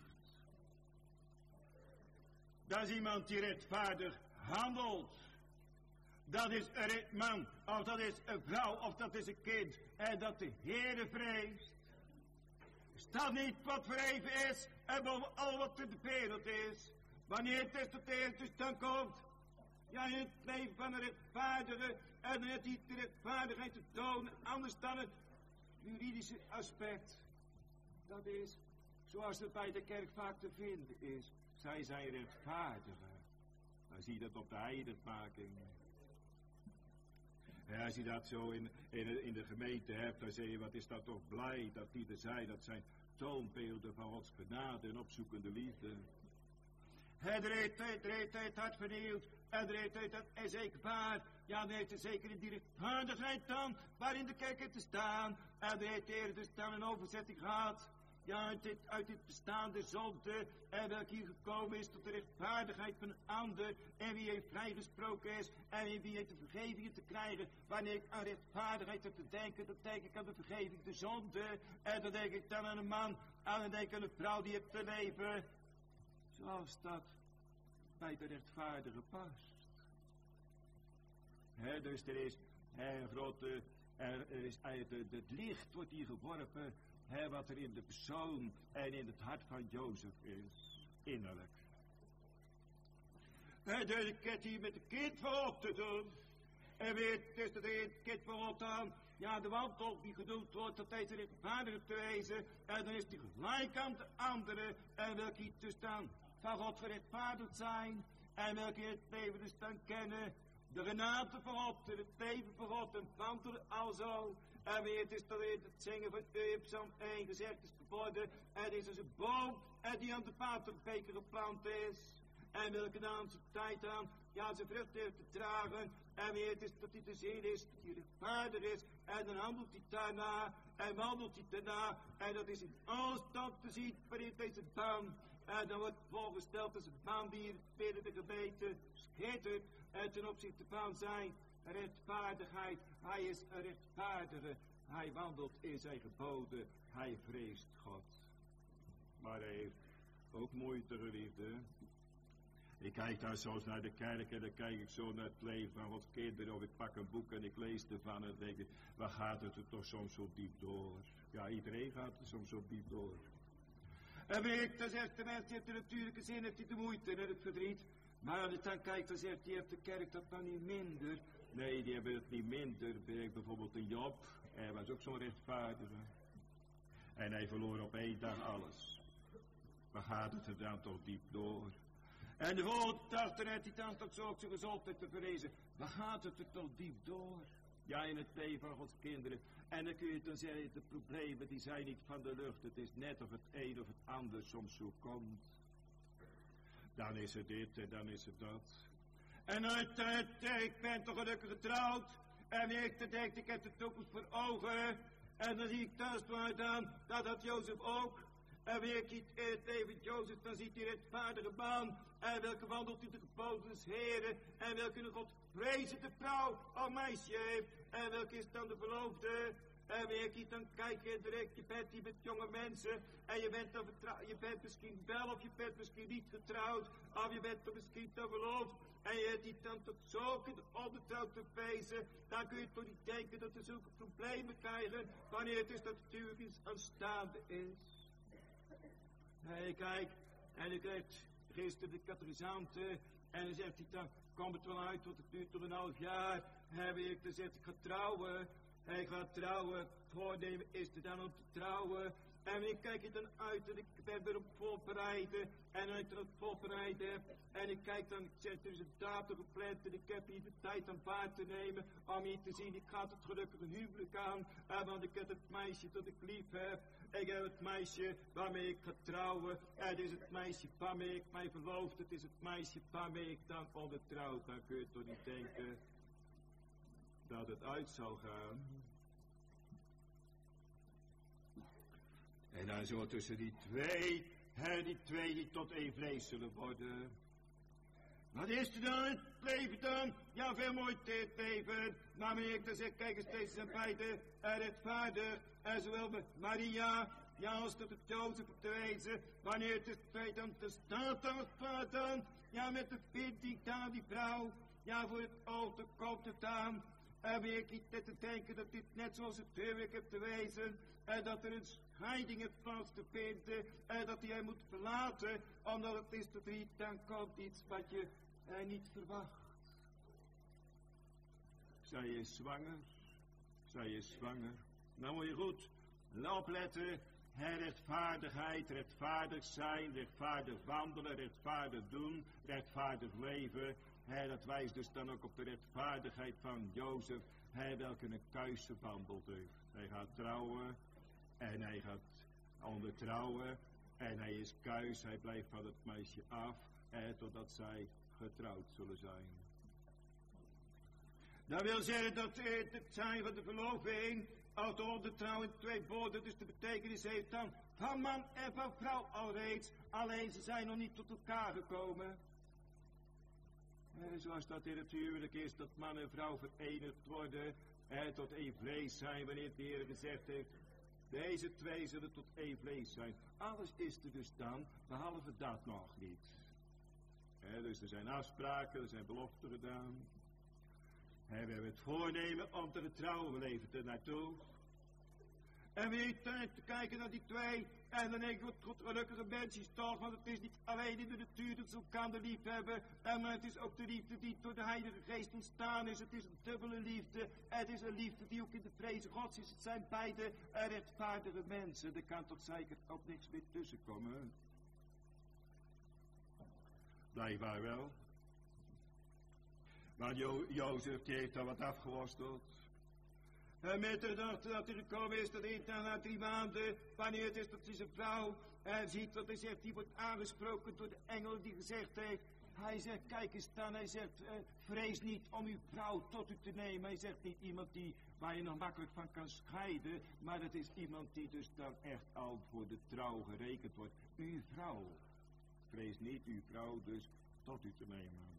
Dat is iemand die rechtvaardig handelt. dat is een man, of dat is een vrouw, of dat is een kind, en dat de Heere vreest. Is dat niet wat voor even is, en boven al wat in de wereld is? Wanneer het is dat de Heer dus dan komt, ja, in het leven van een rechtvaardige, en net die rechtvaardigheid te tonen, anders dan het juridische aspect. Dat is, zoals het bij de kerk vaak te vinden is, zij zijn rechtvaardigen. Dan zie je dat op de heiligmaking. En als je dat zo in de gemeente hebt, dan zeg je, wat is dat toch blij dat die er zijn. Dat zijn toonbeelden van Gods genade en opzoekende liefde. Er heeft het hart vernieuwd. En er heeft het is zeker waar. Ja, dan heeft het zeker in die rechtvaardigheid dan, waarin de kerk heeft te staan. En er heeft de Heer dus dan een overzetting gehad. Ja, uit dit bestaande zonde, en welke hier gekomen is tot de rechtvaardigheid van een ander, en wie heeft vrijgesproken is, en wie heeft de vergeving te krijgen. Wanneer ik aan rechtvaardigheid heb te denken, dan denk ik aan de vergeving, de zonde, en dan denk ik dan aan een man, en dan denk ik aan een vrouw die heeft te leven, zoals dat bij de rechtvaardige past. Dus er is een grote, het licht wordt hier geworpen, wat er in de persoon en in het hart van Jozef is, innerlijk. Dus ik heb hier met de kind voorop te doen. En weet, dus dat het kind voorop aan, ja, de wandel die gedoemd wordt, dat deze rechtvaardig te wezen, en dan is die gelijk aan de andere, en welke hier dus dan van God gerechtvaardigd zijn, en welke het leven dus dan kennen, de genade van God, het leven van God, en wandelen alzo. En wie het is dat het zingen van Psalm 1 gezegd is geworden. Het is dus een boom en die aan de waterbeker geplant is. En welke naam zijn tijd aan, ja, zijn vrucht heeft te dragen. En wie het is dat hij te zien is, dat hij rechtvaardig is. En dan handelt hij daarna en wandelt hij daarna. En dat is in alles dat te zien waarin deze baan. En dan wordt voorgesteld als een baan die hier binnen de gemeente schittert. En ten opzichte van zijn rechtvaardigheid. Hij is een rechtvaardige. Hij wandelt in zijn geboden. Hij vreest God. Maar hij heeft ook moeite, geliefde. Ik kijk daar soms naar de kerk en dan kijk ik zo naar het leven van Gods kinderen. Of ik pak een boek en ik lees ervan en dan denk ik, waar gaat het er toch soms zo diep door? Ja, iedereen gaat er soms zo diep door. En weet ik, dan zegt de mens, die heeft de natuurlijke zin, heeft hij de moeite en het verdriet. Maar als je dan kijkt, dan zegt hij, heeft de kerk dat dan niet minder? Nee, die hebben het niet minder. Bijvoorbeeld een Job, hij was ook zo'n rechtvaardige. En hij verloor op één dag alles. Waar gaat het er dan toch diep door? En de volgende dag, dan heeft hij dan toch zo ook zijn gezondheid te vrezen. Waar gaat het er toch diep door? Ja, in het leven van Gods kinderen. En dan kun je dan zeggen, de problemen die zijn niet van de lucht. Het is net of het een of het ander soms zo komt. Dan is het dit en dan is het dat. En ik ben toch gelukkig getrouwd. En ik denk, ik heb de toekomst voor ogen. En dan zie ik thuis dan, dat had Jozef ook. En weer kiet het leven Jozef, dan ziet hij rechtvaardige man. En welke wandelt in de geboden des Heren. En welke een God vrezende vrouw of meisje heeft. En welke is dan de verloofde. En weer kiet dan kijk je direct, je bent hier met jonge mensen. En je bent misschien wel of je bent misschien niet getrouwd. Of je bent toch misschien te verloofd. En je hebt die dan tot zulke ondertrouwd te feesten. Dan kun je toch niet denken dat er zulke problemen krijgen. Wanneer het is dat het natuurlijk iets aanstaande is. Nee, kijk, en ik kreeg gisteren de catechisanten. En dan zegt hij dan, komt het wel uit, want het duurt toch een half jaar. En dan zegt ik ga trouwen. Hij gaat trouwen, voornemen is er dan om te trouwen. En ik kijk er dan uit en ik ben weer op voorbereiden. En als ik er op voorbereiden heb. En ik kijk dan, ik zeg, er is een datum gepland en ik heb hier de tijd aan vaart te nemen. Om hier te zien, ik ga het gelukkige huwelijk aan. Want ik heb het meisje dat ik lief heb. Ik heb het meisje waarmee ik ga trouwen. Het is het meisje waarmee ik mij verloofd. Het is het meisje waarmee ik dan ondertrouwd. Dan kun je toch niet denken dat het uit zal gaan. En dan zo tussen die twee die tot één vlees zullen worden. Wat is er dan het leven dan? Ja, veel mooi dit leven. Maar wanneer ik dan zeg, kijk eens, deze zijn beide rechtvaardig. En zowel met Maria, ja, als tot het Jozef te wezen. Wanneer het is twee dan te staat dan het paard dan. Ja, met de 14 aan die vrouw. ja, voor het oog komt het aan. En weer niet te denken dat dit net zoals het huwelijk heeft te wezen. En dat er een scheiding heeft plaats te vinden. En dat hij moet verlaten. Omdat het is dat er dan komt iets wat je niet verwacht. Zij is zwanger. Zij is zwanger. Nou moet je goed opletten. Rechtvaardigheid, rechtvaardig zijn, rechtvaardig wandelen, rechtvaardig doen, rechtvaardig leven. Dat wijst dus dan ook op de rechtvaardigheid van Jozef, welke een kuis gewandeld heeft. Hij gaat trouwen en hij gaat ondertrouwen en hij is kuis, hij blijft van het meisje af, totdat zij getrouwd zullen zijn. Dat wil zeggen dat het zijn van de verloving, als de ondertrouw in 2 woorden, dus de betekenis heeft dan van man en van vrouw alreeds, alleen ze zijn nog niet tot elkaar gekomen. Zoals dat in het huwelijk is, dat man en vrouw verenigd worden, tot één vlees zijn, wanneer de Heer gezegd heeft, deze 2 zullen tot één vlees zijn. Alles is er dus dan, behalve dat nog niet. Dus er zijn afspraken, er zijn beloften gedaan. We hebben het voornemen om te trouwen, we leven er naartoe. En weer tijd te kijken naar die 2. En dan denk ik, wat gelukkige mens is toch, want het is niet alleen in de natuur dat ze elkaar de lief hebben. Maar het is ook de liefde die door de Heilige Geest ontstaan is. Het is een dubbele liefde. Het is een liefde die ook in de vreze Gods is. Het zijn beide rechtvaardige mensen. Er kan toch zeker ook niks meer tussenkomen. Blijkbaar wel. Maar Jozef die heeft daar wat afgeworsteld. En met de gedachte dat hij gekomen is, dat hij na 3 maanden, wanneer het is dat hij zijn vrouw ziet, wat hij zegt, die wordt aangesproken door de engel die gezegd heeft. Hij zegt, kijk eens dan, hij zegt, vrees niet om uw vrouw tot u te nemen. Hij zegt niet iemand waar je nog makkelijk van kan scheiden, maar het is iemand die dus dan echt al voor de trouw gerekend wordt. Uw vrouw, vrees niet uw vrouw dus tot u te nemen.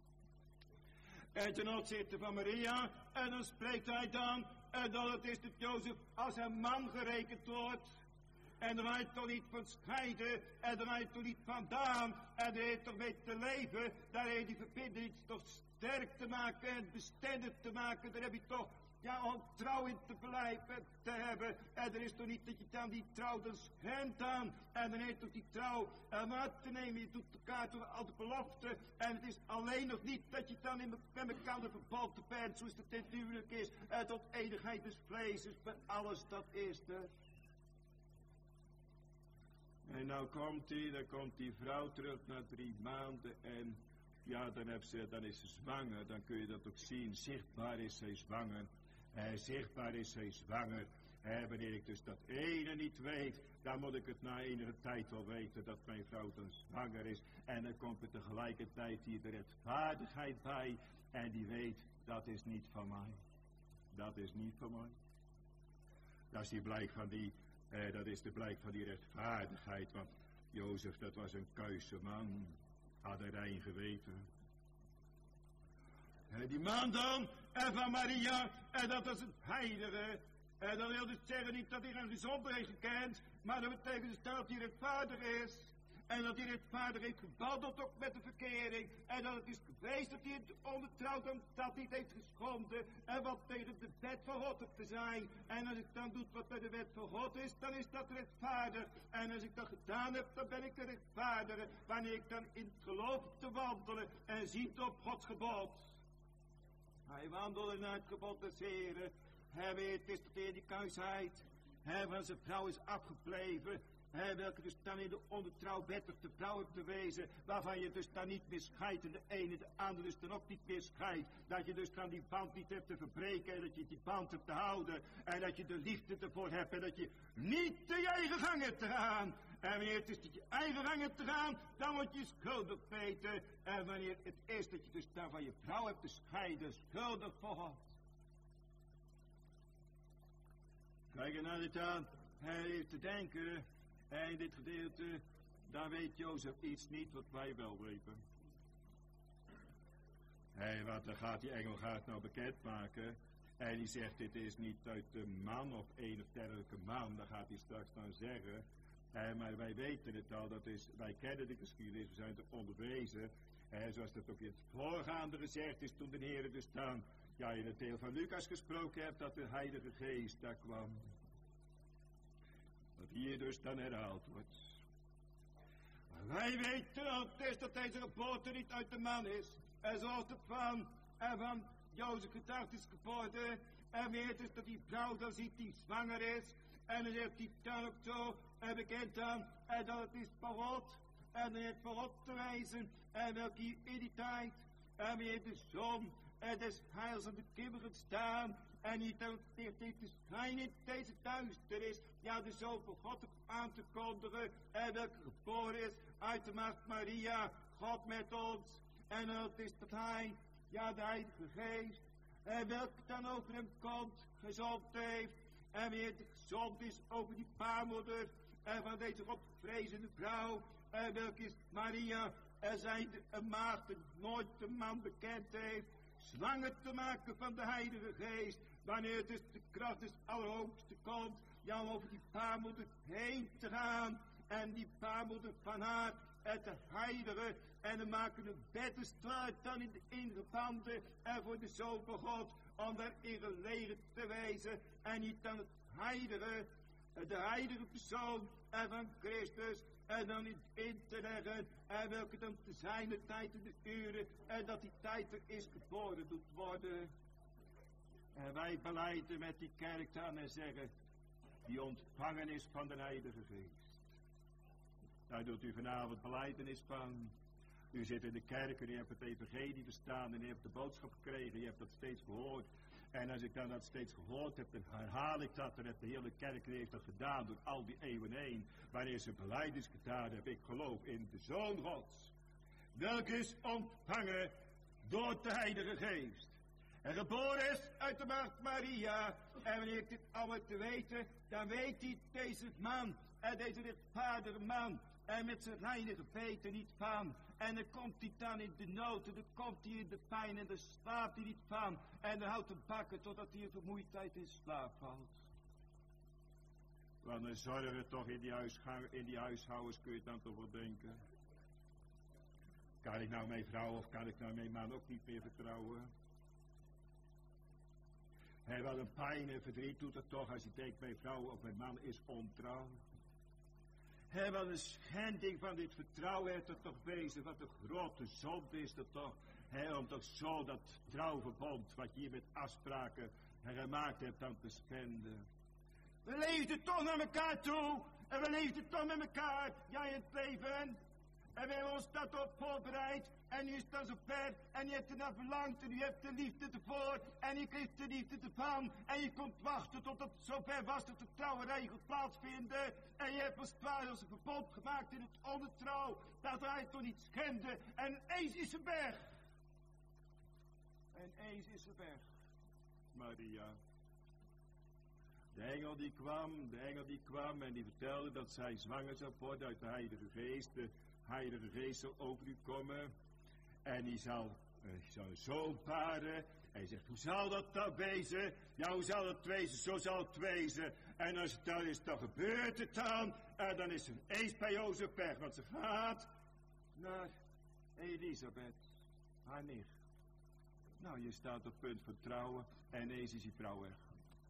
En ten opzichte van Maria, en dan spreekt hij dan, en dat het is dat Jozef als een man gerekend wordt. En dan hij toch niet van scheiden, en dan hij toch niet vandaan, en hij heeft toch mee te leven, daar heeft die verbinding toch sterk te maken en bestendig te maken, daar heb je toch, om trouw in te blijven te hebben. En er is toch niet dat je dan die trouw dan schendt aan. En dan heeft toch die trouw aan te nemen. Je doet elkaar toch al de belofte. En het is alleen nog niet dat je dan met elkaar verbonden bent. Zoals het natuurlijk is. Tot eeuwigheid des vlees. Voor alles dat is er. En nou komt die vrouw terug na 3 maanden. En ja, dan is ze zwanger. Dan kun je dat ook zien. Zichtbaar is zij zwanger. Zichtbaar is zij zwanger. Wanneer ik dus dat ene niet weet, dan moet ik het na enige tijd wel weten dat mijn vrouw dan zwanger is. En dan komt er tegelijkertijd hier de rechtvaardigheid bij. En die weet, dat is niet van mij. Dat is niet van mij. Dat is de blijk van die rechtvaardigheid. Want Jozef, dat was een kuise man. Had een rein geweten. Die man dan, en van Maria, en dat is het heilige. En dan wil dus zeggen niet dat hij een gezonde heeft gekend, maar dat betekent dus dat hij rechtvaardig is. En dat hij rechtvaardig heeft gewandeld ook met de verkering. En dat het is geweest dat hij het ondertrouw dat niet heeft geschonden. En wat tegen de wet van God te zijn. En als ik dan doe wat bij de wet van God is, dan is dat rechtvaardig. En als ik dat gedaan heb, dan ben ik de rechtvaardige. Wanneer ik dan in het geloof te wandelen en ziet op Gods gebod. Hij wandelde naar het gebod des Heren. Hij weet, is dat in die kuisheid. Hij van zijn vrouw is afgebleven. Welke dus dan in de ondertrouw wettige vrouw heeft te wezen, waarvan je dus dan niet meer scheidt en de ene de andere dus dan ook niet meer scheidt. Dat je dus dan die band niet hebt te verbreken en dat je die band hebt te houden en dat je de liefde ervoor hebt en dat je niet te je eigen gang hebt te gaan. En wanneer het is dat je eigen gang hebt te gaan, dan moet je schuldig weten. En wanneer het is dat je dus dan van je vrouw hebt te scheiden, schuldig voor God. Kijk er naar dit aan. Hij heeft te denken. En in dit gedeelte, daar weet Jozef iets niet wat wij wel weten. Want dan die engel nou bekendmaken. En die zegt, dit is niet uit de man of een of dergelijke man. Dan gaat hij straks dan zeggen. Maar wij weten het al, wij kennen de geschiedenis, we zijn er onderwezen. Zoals dat ook in het voorgaande gezegd is toen de Heer dus dan, ja, in het deel van Lucas gesproken hebt, dat de Heilige Geest daar kwam. Wat hier dus dan herhaald wordt. Maar wij weten ook dus dat deze geboorte niet uit de man is. En zoals het van Jozef gedacht is geworden. En weet dus dat die vrouw dan ziet die zwanger is. En dan heeft hij dan ook zo bekend dan. En dat het is verrot. En dan heeft verrot te wijzen. En welke in die tijd. En weer de zon. En des heils aan de kibberen staan. En niet heeft de schijn in deze duisternis. Ja, de zoon van God aan te kondigen. En welke geboren is uit de maagd Maria. God met ons. En het is dat hij, ja, de Heilige Geest. En welke dan over hem komt, gezond heeft. En weer gezond is over die baarmoeder. En van deze opvrezende vrouw. En welke is Maria. Er zijn een maagd die nooit de man bekend heeft. Zwanger te maken van de Heilige Geest. Wanneer dus de kracht des Allerhoogste komt. Ja, om over die baarmoeder heen te gaan. En die baarmoeder van haar. En de Heilige. En dan maken een beddenstraat dan in de ingepanden. En voor de Zoon van God. Om daar in gelegen te wijzen. En niet dan het Heilige. De Heilige persoon. En van Christus. En dan in te leggen. En welke dan te zijn de tijd en de uren. En dat die tijd er is geboren doet worden. En wij belijden met die kerk dan en zeggen. Die ontvangen is van de Heilige Geest. Daar doet u vanavond belijdenis van. U zit in de kerk en u hebt het evangelie verstaan en u hebt de boodschap gekregen. Je hebt dat steeds gehoord. En als ik dan dat steeds gehoord heb, dan herhaal ik dat. En de hele kerk heeft dat gedaan door al die eeuwen heen. Wanneer ze belijdenis gedaan hebben. Ik geloof in de Zoon Gods. Welke is ontvangen door de Heilige Geest. En geboren is uit de maagd Maria. En wanneer ik dit allemaal te weten, dan weet hij deze man. En deze rechtvaardige man. En met zijn reinige veten niet van. En dan komt hij dan in de nood. En dan komt hij in de pijn. En dan slaapt hij niet van. En dan houdt hij bakken totdat hij in vermoeidheid in slaap valt. Want een zorgen toch in die huishoudens kun je dan toch wel denken. Kan ik nou mijn vrouw of kan ik nou mijn man ook niet meer vertrouwen? Hij wel een pijn en verdriet doet het toch als je denkt mijn vrouw of mijn man is ontrouw. Hij wel een schending van dit vertrouwen heeft er toch wezen. Wat een grote zonde is er toch. Om toch zo dat trouwverbond wat je hier met afspraken gemaakt hebt dan te schenden. We leefden toch naar elkaar toe. En we leefden toch met elkaar. Jij in het leven. En we hebben ons dat op voorbereid. En nu is het dan zo ver. En je hebt ernaar verlangd. En je hebt de liefde ervoor. En je kreeg de liefde ervan. En je komt wachten tot het zo ver was dat de trouwerij gaat plaatsvinden. En je hebt als het ware als een verbod gemaakt in het ondertrouw. Dat hij toch niet schende. En eens is ze weg. En eens is ze weg. Maria. De engel die kwam en die vertelde dat zij zwanger zou worden uit de Heilige Geest. De Heilige Geest zal over u komen. En die zal een zoon baren. Hij zegt, hoe zal dat dan wezen? Ja, hoe zal het wezen? Zo zal het wezen. En als het dan is, dan gebeurt het dan. En dan is er eens bij Jozef weg. Want ze gaat naar Elisabeth, haar nicht. Nou, je staat op punt van trouwen. En ineens is die vrouw weg.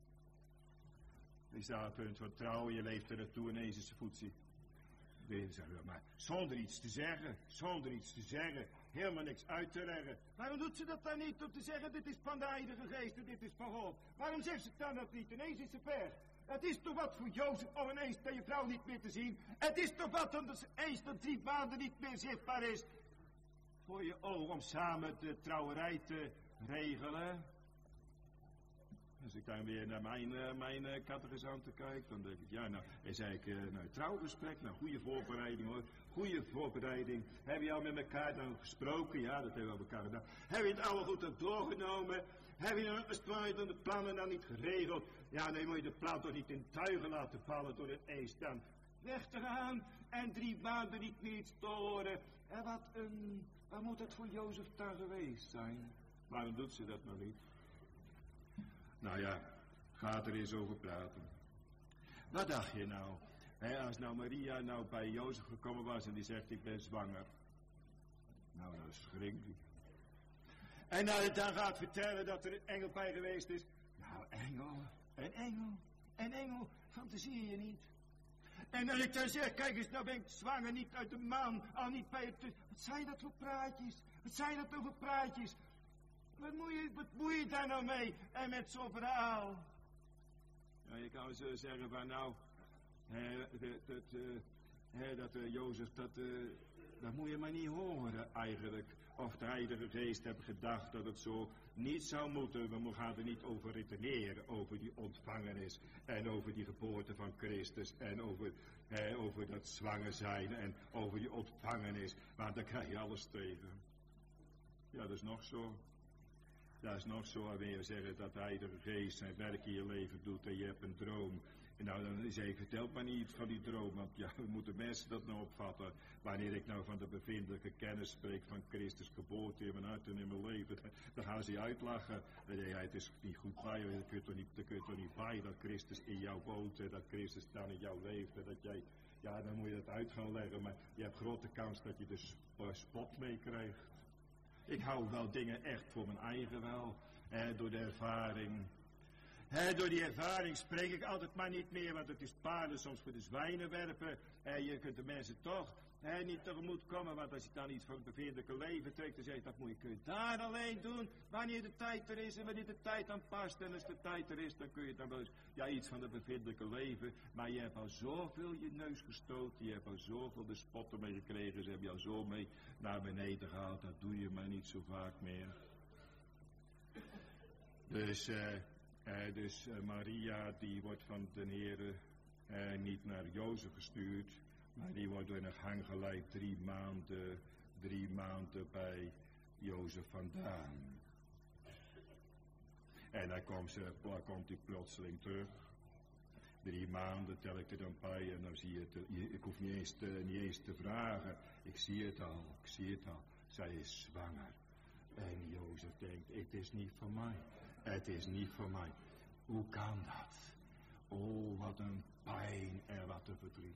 Je staat op punt van trouwen. Je leeft er naartoe. Ineens is ze voetzie. Maar zonder iets te zeggen, helemaal niks uit te leggen. Waarom doet ze dat dan niet om te zeggen, dit is van de Heilige Geest en dit is van God? Waarom zegt ze dan dat niet? Ineens is ze ver. Het is toch wat voor Jozef om ineens bij je vrouw niet meer te zien. Het is toch wat omdat ze eens dan 3 maanden niet meer zichtbaar is. Voor je oog om samen de trouwerij te regelen. Als ik dan weer naar mijn catechisante kijk, dan denk ik, ja, nou, is eigenlijk een trouwgesprek, nou, goede voorbereiding hoor, goede voorbereiding. Heb je al met elkaar dan gesproken? Ja, dat hebben we met elkaar gedaan. Heb je het allemaal goed dan doorgenomen? Heb je dan de plannen dan niet geregeld? Ja, nee, moet je de plan toch niet in tuigen laten vallen door het eens dan weg te gaan en 3 maanden niet meer iets te horen. En wat moet dat voor Jozef dan geweest zijn? Waarom doet ze dat nou niet? Nou ja, ga er eens over praten. Wat dacht je nou? Als nou Maria nou bij Jozef gekomen was en die zegt ik ben zwanger. Nou schrik ik. En als je dan gaat vertellen dat er een engel bij geweest is. Nou, een engel, fantaseer je niet. En als ik dan zeg, kijk eens, nou ben ik zwanger, niet uit de maan, al niet bij het... Wat zijn dat voor praatjes? Wat zijn dat over praatjes? Wat moet je daar nou mee? En met zo'n verhaal? Ja, je kan zo zeggen van nou, dat Jozef, dat moet je maar niet horen eigenlijk. Of de Heilige Geest heeft gedacht dat het zo niet zou moeten. We gaan er niet over redeneren, over die ontvangenis en over die geboorte van Christus en over dat zwanger zijn en over die ontvangenis. Want dan krijg je alles tegen. Ja, dat is nog zo. Dat is nog zo, wanneer we zeggen dat de Heilige Geest zijn werk in je leven doet en je hebt een droom. En nou, dan zei ik, vertel maar niet van die droom, want ja, we moeten mensen dat nou opvatten. Wanneer ik nou van de bevindelijke kennis spreek van Christus geboorte in mijn hart en in mijn leven, dan gaan ze je uitlachen. Dan denk je, het is niet goed bij je, dat kun je toch niet bij dat Christus in jou woont en dat Christus dan in jou leeft en dat jij, ja, dan moet je dat uit gaan leggen, maar je hebt grote kans dat je de spot meekrijgt. Ik hou wel dingen echt voor mijn eigen wel, door de ervaring. Door die ervaring spreek ik altijd maar niet meer, want het is paarden soms voor de zwijnen werpen. Je kunt de mensen toch niet tegemoet komen, want als je dan iets van het bevindelijke leven trekt, dan zeg je, dat kun je daar alleen doen, wanneer de tijd er is en wanneer de tijd aan past. En als de tijd er is, dan kun je dan wel eens, ja, iets van het bevindelijke leven, maar je hebt al zoveel je neus gestoten, je hebt al zoveel de spotten mee gekregen, ze hebben jou zo mee naar beneden gehaald, dat doe je maar niet zo vaak meer. Dus Maria, die wordt van de Heere niet naar Jozef gestuurd, maar die wordt door een gang geleid 3 maanden bij Jozef vandaan. En dan komt hij plotseling terug. 3 maanden tel ik er dan bij en dan zie je het. Ik hoef niet eens te vragen. Ik zie het al. Zij is zwanger. En Jozef denkt, het is niet voor mij. Het is niet voor mij. Hoe kan dat? Oh, wat een pijn en wat een verdriet.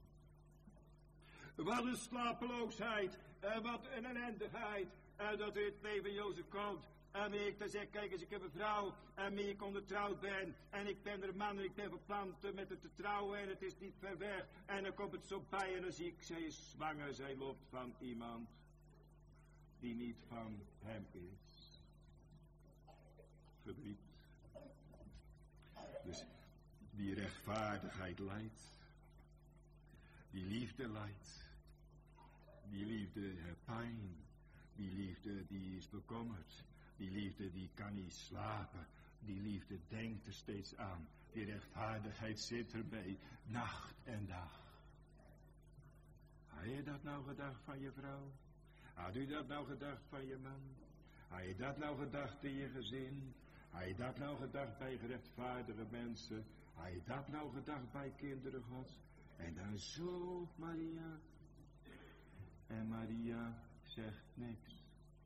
Wat een slapeloosheid. Wat een ellendigheid. Dat in het leven Jozef komt. En ik dan zeg, kijk eens, ik heb een vrouw en ik ondertrouwd ben. En ik ben er man en ik ben van plan met het te trouwen en het is niet ver weg. En dan komt het zo bij en dan zie ik, zij is zwanger. Zij loopt van iemand die niet van hem is. Verdriet. Dus die rechtvaardigheid lijdt. Die liefde lijdt. Die liefde heeft pijn. Die liefde die is bekommerd. Die liefde die kan niet slapen. Die liefde denkt er steeds aan. Die rechtvaardigheid zit erbij. Nacht en dag. Had je dat nou gedacht van je vrouw? Had u dat nou gedacht van je man? Had je dat nou gedacht in je gezin? Had je dat nou gedacht bij gerechtvaardige mensen? Had je dat nou gedacht bij kinderen Gods? En dan zo Maria. En Maria zegt niks.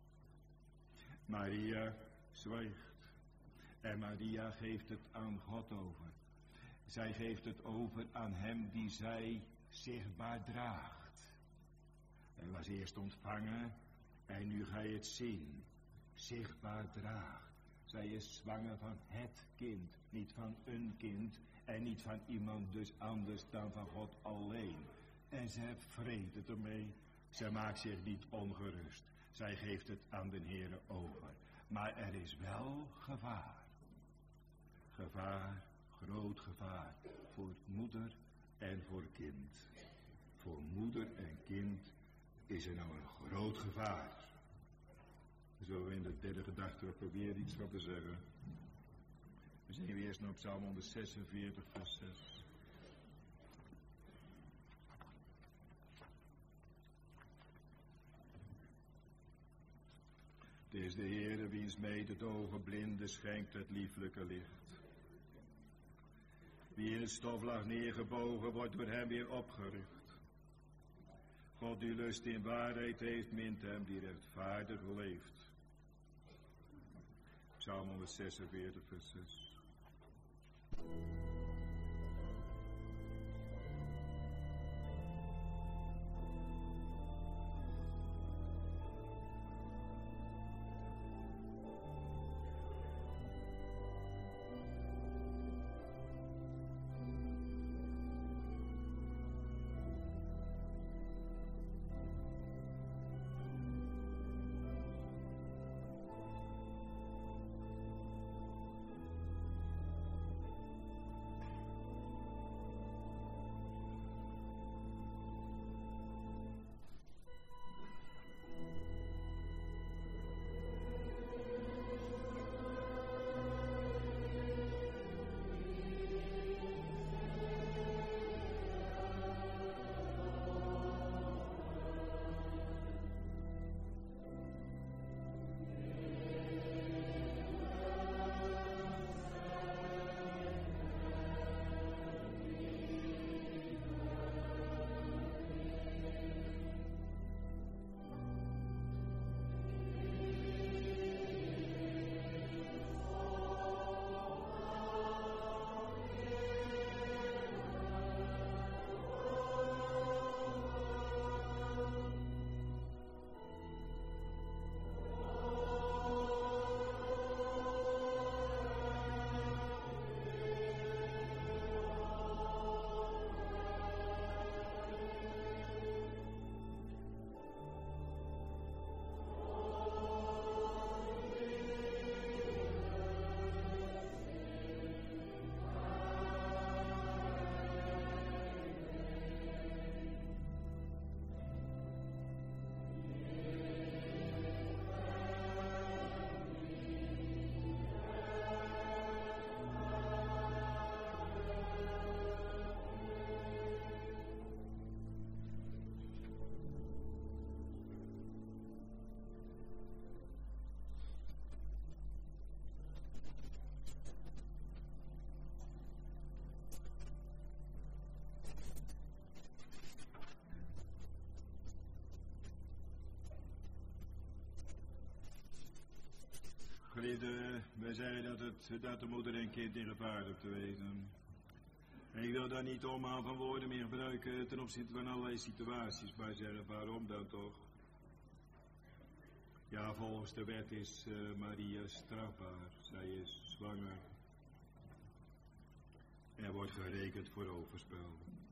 Maria zwijgt. En Maria geeft het aan God over. Zij geeft het over aan hem die zij zichtbaar draagt. Hij was eerst ontvangen en nu ga je het zien. Zichtbaar draagt. Zij is zwanger van het kind, niet van een kind en niet van iemand dus anders dan van God alleen. En ze heeft vrede ermee. Zij maakt zich niet ongerust. Zij geeft het aan de Heere over. Maar er is wel gevaar. Gevaar, groot gevaar. Voor moeder en voor kind. Voor moeder en kind is er nou een groot gevaar. Zullen we in de derde gedachte proberen iets van te zeggen. We zien eerst naar Psalm 146 vers 6. Het is de Heere wiens meet het ogen blinden schenkt het lieflijke licht. Wie in het stof lag neergebogen wordt door hem weer opgericht. God die lust in waarheid heeft, mint hem die rechtvaardig leeft. Psalm 146 vers 6. Geliefde, wij zeiden dat de moeder en kind in gevaar hoeft te wezen. En ik wil daar niet omhaal van woorden meer gebruiken ten opzichte van allerlei situaties, maar zeggen, waarom dan toch? Ja, volgens de wet is Maria strafbaar. Zij is zwanger. Er wordt gerekend voor overspel.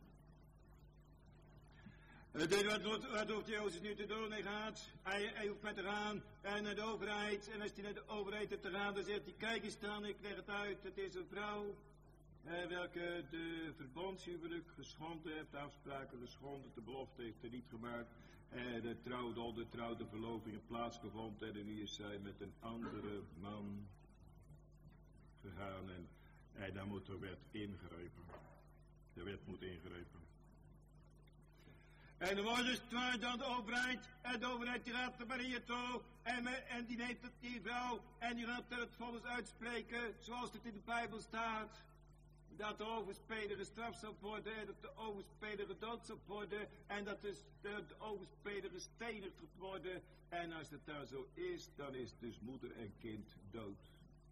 Wat hoeft Jozef nu te doen? Hij hoeft met te gaan naar de overheid. En als hij naar de overheid heeft te gaan, dan zegt hij, kijk eens dan, ik leg het uit. Het is een vrouw welke de verbondshuwelijk geschonden heeft, de afspraken geschonden, de belofte heeft er niet gemaakt. De trouwde verloving heeft plaatsgevonden en nu is zij met een andere man gegaan. En daar moet de wet ingrijpen. De wet moet ingrijpen. En dan wordt dus dan de overheid. En de overheid die gaat naar Maria toe. En die neemt het die vrouw. En die gaat er het volgens uitspreken. Zoals het in de Bijbel staat. Dat de overspeler gestraft zal worden. Dat de overspeler gedood zal worden. En dat de overspeler gestenigd gaat worden. En als het daar zo is, dan is dus moeder en kind dood.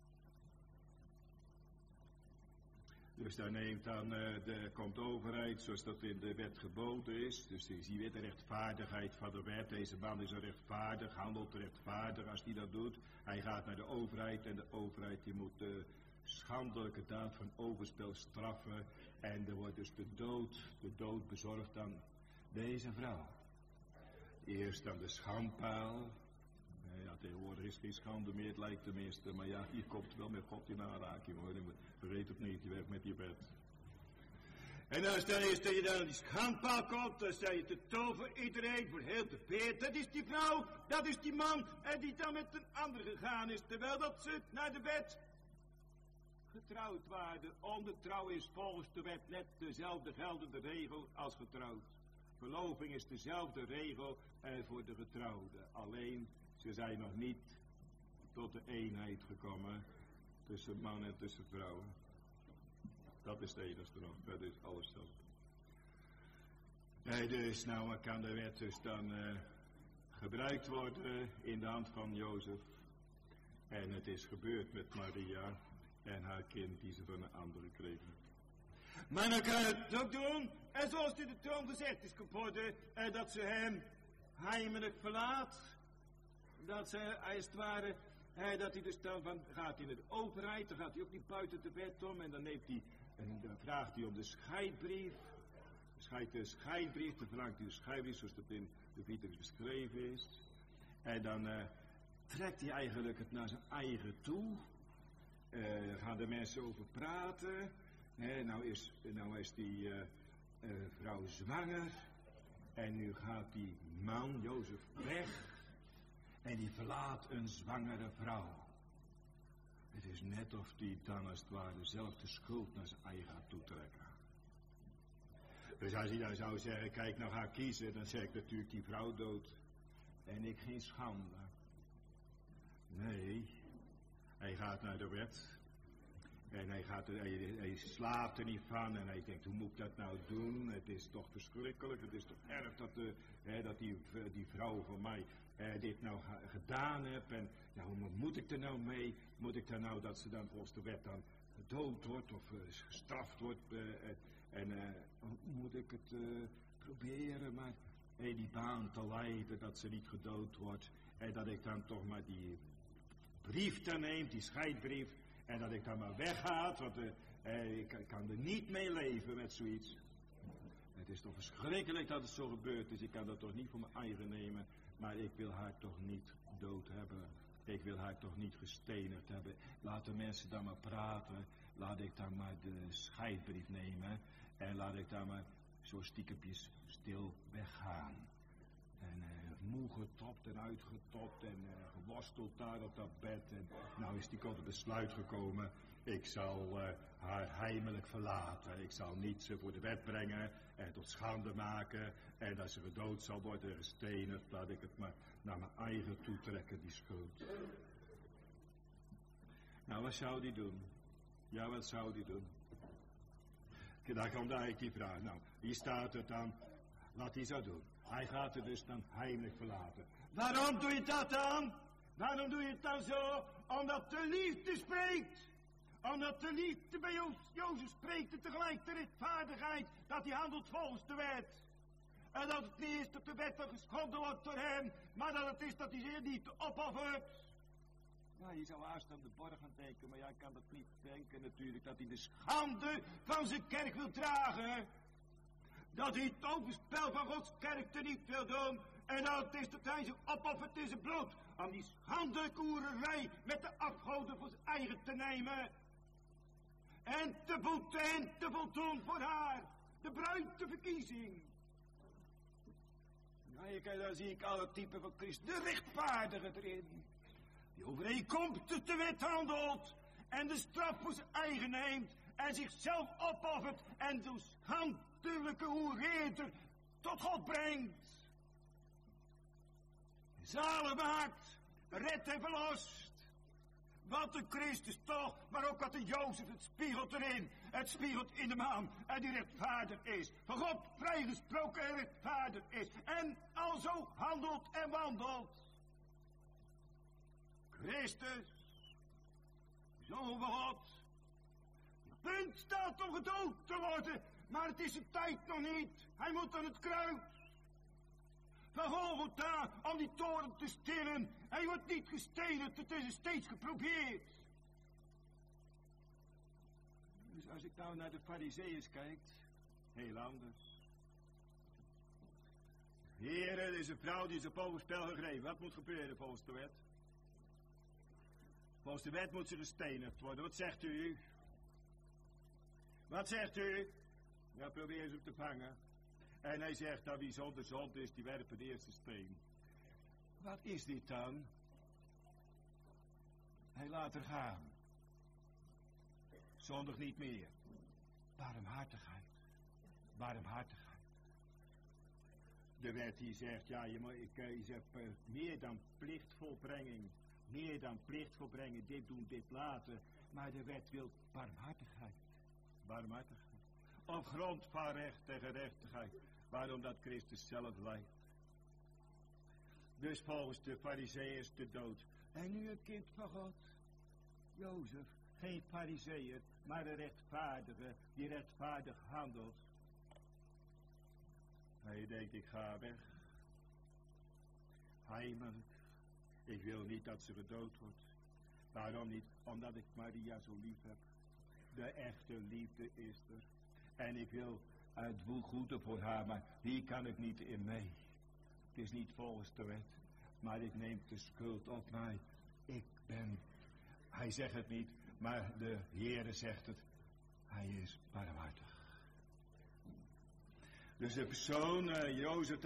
Dus daar komt de overheid, zoals dat in de wet geboden is. Dus je ziet weer de rechtvaardigheid van de wet. Deze man is zo rechtvaardig, handelt rechtvaardig als hij dat doet. Hij gaat naar de overheid en de overheid die moet de schandelijke daad van overspel straffen. En er wordt dus de dood bezorgd aan deze vrouw. Eerst aan de schandpaal. Ja, tegenwoordig is geen schande meer, het lijkt tenminste. Maar ja, hier komt wel met God in aanraking hoor. Vergeet het niet, je werkt met je bed. En dan stel je dat je dan aan die schandpaal komt, dan sta je te toven iedereen voor heel de beurt. Dat is die vrouw, dat is die man, en die dan met een ander gegaan is, terwijl dat ze naar de wet getrouwd waren. Ondertrouw is volgens de wet net dezelfde geldende regel als getrouwd. Verloving is dezelfde regel voor de getrouwden. Alleen, ze zijn nog niet tot de eenheid gekomen tussen man en tussen vrouw. Dat is het enigste nog, dat is alles zo. Dus nou kan de wet dus dan gebruikt worden in de hand van Jozef. En het is gebeurd met Maria en haar kind die ze van een andere kregen. Maar dan kan je het ook doen, en zoals in de troon gezegd is geworden, dat ze hem heimelijk verlaat. Dat ze, als het ware, dat hij dus dan gaat hij naar de overheid, dan gaat hij ook niet buiten de wet om, en dan neemt hij, en dan vraagt hij om de scheidbrief. De scheidbrief, dan vraagt hij de scheidbrief zoals dat in de Vitrus beschreven is. En dan trekt hij eigenlijk het naar zijn eigen toe. Gaan de mensen over praten. Nou is die vrouw zwanger. En nu gaat die man, Jozef, weg. En die verlaat een zwangere vrouw. Het is net of die dan als het ware zelf de schuld naar zijn eigen gaat toetrekken. Dus als hij dan zou zeggen, kijk, nou ga ik kiezen, dan zeg ik natuurlijk die vrouw dood. En ik geen schande. Nee, hij gaat naar de wet. En hij slaapt er niet van en hij denkt, hoe moet ik dat nou doen? Het is toch verschrikkelijk, het is toch erg dat die vrouw van mij dit nou gedaan heeft. En ja, hoe moet ik er nou mee? Moet ik dan nou dat ze dan volgens de wet dan dood wordt of gestraft wordt? Moet ik het proberen maar die baan te leiden dat ze niet gedood wordt. En dat ik dan toch maar die brief dan neem, die scheidbrief. En dat ik dan maar weggaat, want ik kan er niet mee leven met zoiets. Het is toch verschrikkelijk dat het zo gebeurd is. Ik kan dat toch niet voor mijn eigen nemen. Maar ik wil haar toch niet dood hebben. Ik wil haar toch niet gestenigd hebben. Laat de mensen dan maar praten. Laat ik dan maar de scheidbrief nemen. En laat ik dan maar zo stiekempjes stil weggaan. En moe getopt en uitgetopt en geworsteld daar op dat bed. En nou is die tot het besluit gekomen. Ik zal haar heimelijk verlaten. Ik zal niet ze voor de wet brengen en tot schande maken. En als ze gedood zal worden gestenigd, laat ik het maar naar mijn eigen toe trekken, die schuld. Nou, wat zou die doen? Ja, wat zou die doen? Daar komt eigenlijk die vraag. Nou, hier staat het dan, wat hij zou doen. Hij gaat het dus dan heimelijk verlaten. Waarom doe je dat dan? Waarom doe je het dan zo? Omdat de liefde spreekt. Omdat de liefde bij Jozef spreekt en tegelijk de rechtvaardigheid dat hij handelt volgens de wet. En dat het niet is dat de wet geschonden wordt door hem, maar dat het is dat hij zeer niet opoffert. Ja, je zou haast aan de borg gaan denken, maar jij kan dat niet denken natuurlijk, dat hij de schande van zijn kerk wil dragen. Dat hij het overspel van Gods kerk er niet wil doen. En dat het is dat hij zich opoffert in zijn bloed. Om die schandekoererij met de afgoden voor zijn eigen te nemen. En te boeten en te voldoen voor haar. De bruid te verkiezing. Nou, daar zie ik alle typen van Christus. De rechtvaardige erin. Die overeenkomt de wet handelt. En de straf voor zijn eigen neemt. En zichzelf opoffert. En de schandelijke hoereerder tot God brengt. Zalig maakt. Redt en verlost. Wat een Christus toch, maar ook wat een Jozef, het spiegelt erin. Het spiegelt in de man en die rechtvaardig is. Van God vrijgesproken en rechtvaardig is. En alzo handelt en wandelt. Christus, Zoon van God. Het punt staat om gedood te worden, maar het is zijn tijd nog niet. Hij moet aan het kruis. Van Golgotha om die toren te stillen. Hij wordt niet gestenigd, het is steeds geprobeerd. Dus als ik nou naar de Farizeeërs kijk, heel anders. Heer, er is een vrouw die is op overspel gegrepen. Wat moet gebeuren volgens de wet? Volgens de wet moet ze gestenigd worden. Wat zegt u? Wat zegt u? Ja, probeer ze hem te vangen. En hij zegt dat wie zonder zonde is, die werpen de eerste steen. Wat is dit dan? Hij laat er gaan. Zondig niet meer. Barmhartigheid. Barmhartigheid. De wet die zegt, ja, je zegt meer dan plichtvolbrenging. Meer dan plichtvolbrengen, dit doen, dit laten. Maar de wet wil barmhartigheid. Barmhartigheid. Op grond van recht en gerechtigheid. Waarom dat Christus zelf lijdt. Dus volgens de Farizeeërs de dood. En nu een kind van God. Jozef, geen Farizeeër, maar een rechtvaardige, die rechtvaardig handelt. Hij denkt, ik ga weg. Heimelijk. Ik wil niet dat ze gedood wordt. Waarom niet? Omdat ik Maria zo lief heb. De echte liefde is er. En ik wil het goede voor haar, maar hier kan ik niet in mee. Het is niet volgens de wet, maar ik neem de schuld op mij. Hij zegt het niet, maar de Heere zegt het. Hij is barmhartig. Dus de persoon, Jozef,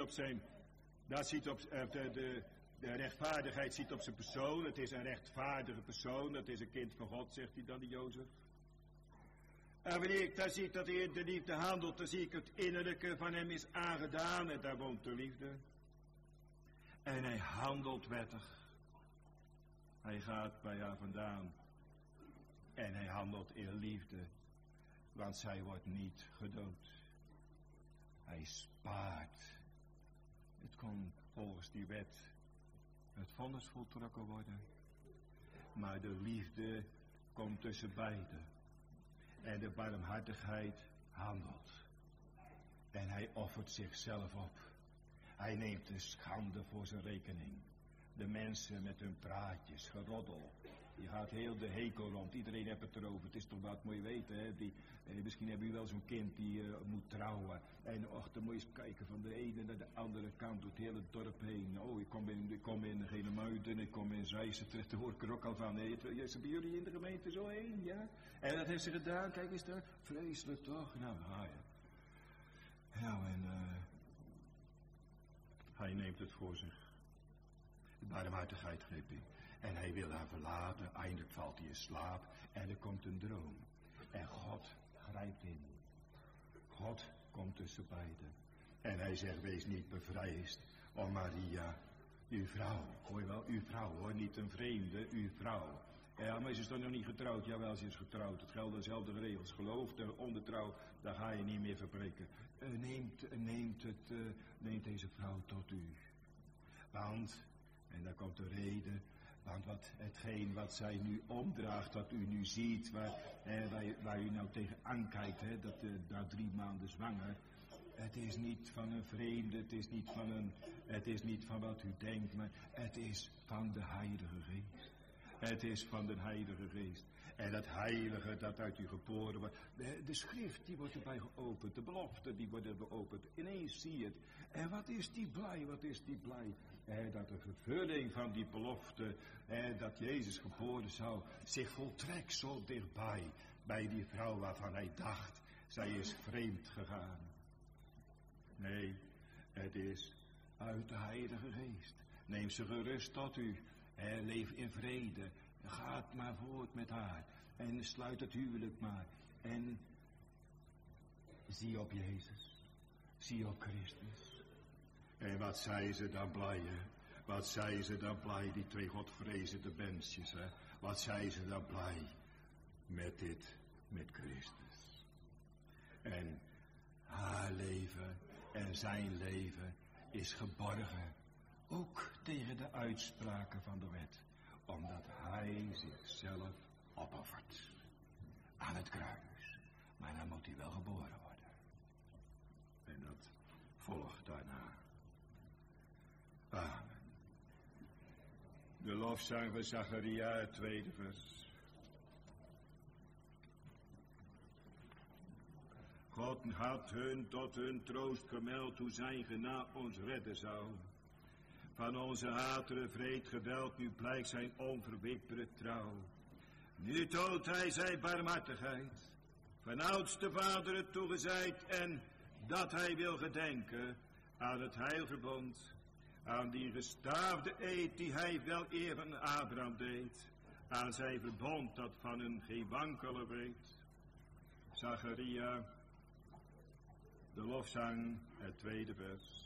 de rechtvaardigheid ziet op zijn persoon. Het is een rechtvaardige persoon, dat is een kind van God, zegt hij dan, die Jozef. En wanneer ik daar zie dat hij in de liefde handelt, dan zie ik het innerlijke van hem is aangedaan en daar woont de liefde. En hij handelt wettig. Hij gaat bij haar vandaan. En hij handelt in liefde, want zij wordt niet gedood. Hij spaart. Het kon volgens die wet het vonnis voltrokken worden. Maar de liefde komt tussen beiden. En de barmhartigheid handelt. En hij offert zichzelf op. Hij neemt de schande voor zijn rekening. De mensen met hun praatjes, geroddel. Die gaat heel de hekel rond. Iedereen heeft het erover. Het is toch wat, moet je weten. Hè? Misschien hebben u wel zo'n kind die moet trouwen. En dan moet je eens kijken van de ene naar de andere kant door het hele dorp heen. Oh, ik kom in Genemuiden, ik kom in Zeist terecht. Daar hoor ik er ook al van. Zijn bij jullie in de gemeente zo heen, ja? En dat heeft ze gedaan, kijk eens daar. Vreselijk toch? Nou, ja. Nou, en hij neemt het voor zich. De barmhartigheid greep in. En hij wil haar verlaten. Eindelijk valt hij in slaap. En er komt een droom. En God grijpt in. God komt tussen beiden. En hij zegt, wees niet bevreesd. O Maria, uw vrouw. Hoor je wel, uw vrouw hoor. Niet een vreemde, uw vrouw. Ja, maar ze is dan nog niet getrouwd. Jawel, ze is getrouwd. Het geldt dezelfde regels. Geloof en ondertrouw, daar ga je niet meer verbreken. Neemt deze vrouw tot u. Want En daar komt de reden, want hetgeen wat zij nu omdraagt, wat u nu ziet, waar u nou tegen aankijkt, hè, dat na 3 maanden zwanger. Het is niet van een vreemde, het is niet van wat u denkt, maar het is van de Heilige Geest. Het is van de Heilige Geest. En dat heilige dat uit u geboren wordt. De schrift die wordt erbij geopend. De beloften die worden geopend. Ineens zie je het. En wat is die blij, wat is die blij. Dat de vervulling van die belofte. Dat Jezus geboren zou. Zich voltrekt zo dichtbij. Bij die vrouw waarvan hij dacht. Zij is vreemd gegaan. Nee, het is uit de Heilige Geest. Neem ze gerust tot u. Leef in vrede. Gaat maar voort met haar. En sluit het huwelijk maar. En zie op Jezus. Zie op Christus. En wat zijn ze dan blij, hè? Wat zijn ze dan blij, die 2 godvrezende mensjes, hè? Wat zijn ze dan blij met Christus. En haar leven en zijn leven is geborgen. Ook tegen de uitspraken van de wet. Omdat hij zichzelf opoffert. Aan het kruis. Maar dan moet hij wel geboren worden. En dat volgt daarna. Amen. De lofzang van Zacharia, het 2e vers. God had hun tot hun troost gemeld hoe zijn genade ons redden zou. Van onze hateren vreed geweld, nu blijkt zijn onverwikbare trouw. Nu toont hij zijn barmhartigheid, van ouds de Vader het toegezeid, en dat hij wil gedenken aan het heilverbond, aan die gestaafde eed die hij wel eer van Abraham deed, aan zijn verbond dat van een geen wankelen weet. Zacharia, de lofzang, het 2e vers.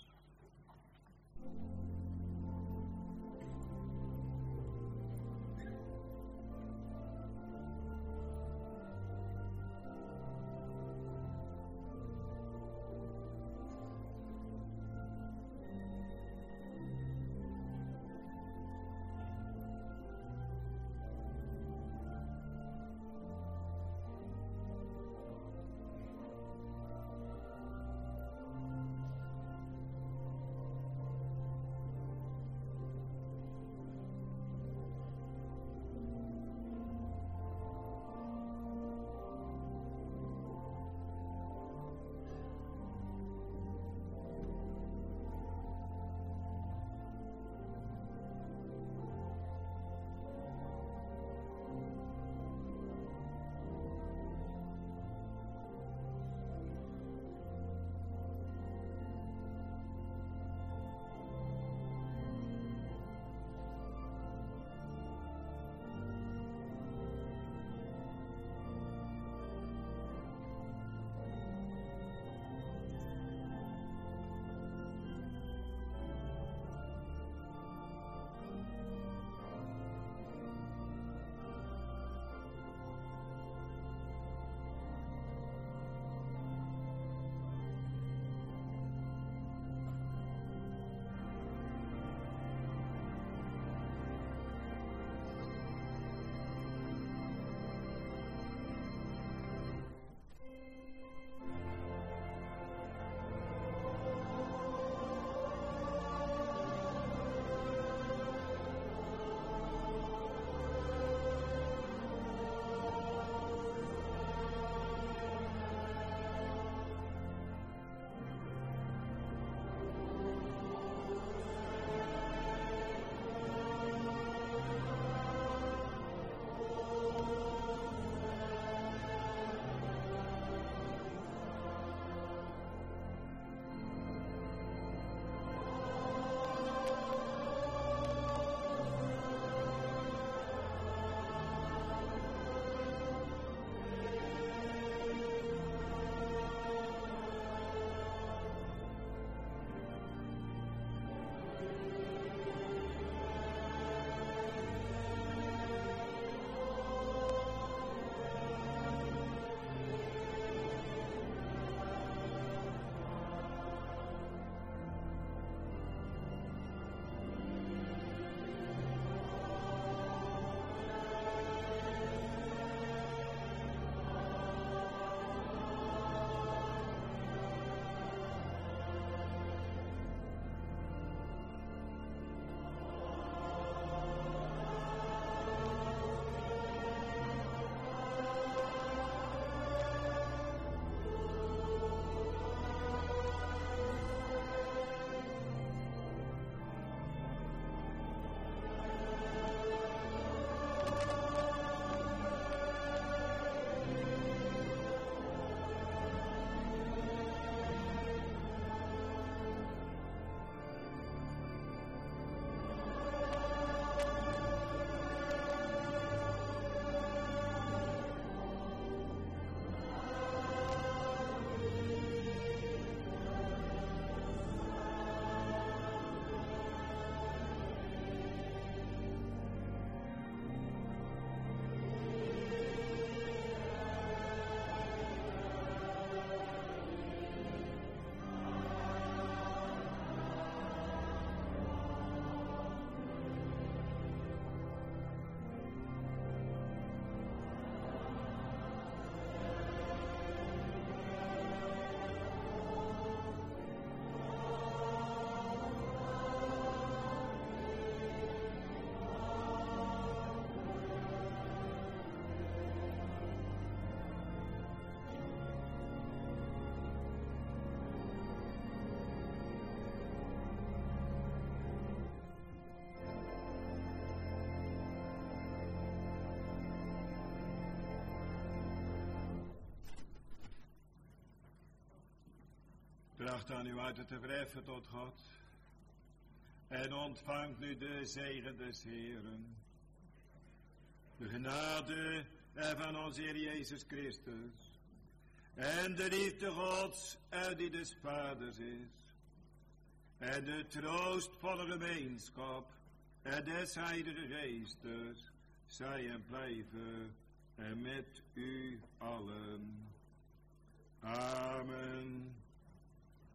bracht aan u uit het te verheffen tot God. En ontvangt nu de zegen des Heeren. De genade van onze Heer Jezus Christus. En de liefde Gods die des Vaders is. En de troostvolle gemeenschap des Heilige Geestes. Zij en blijven met u allen. Amen.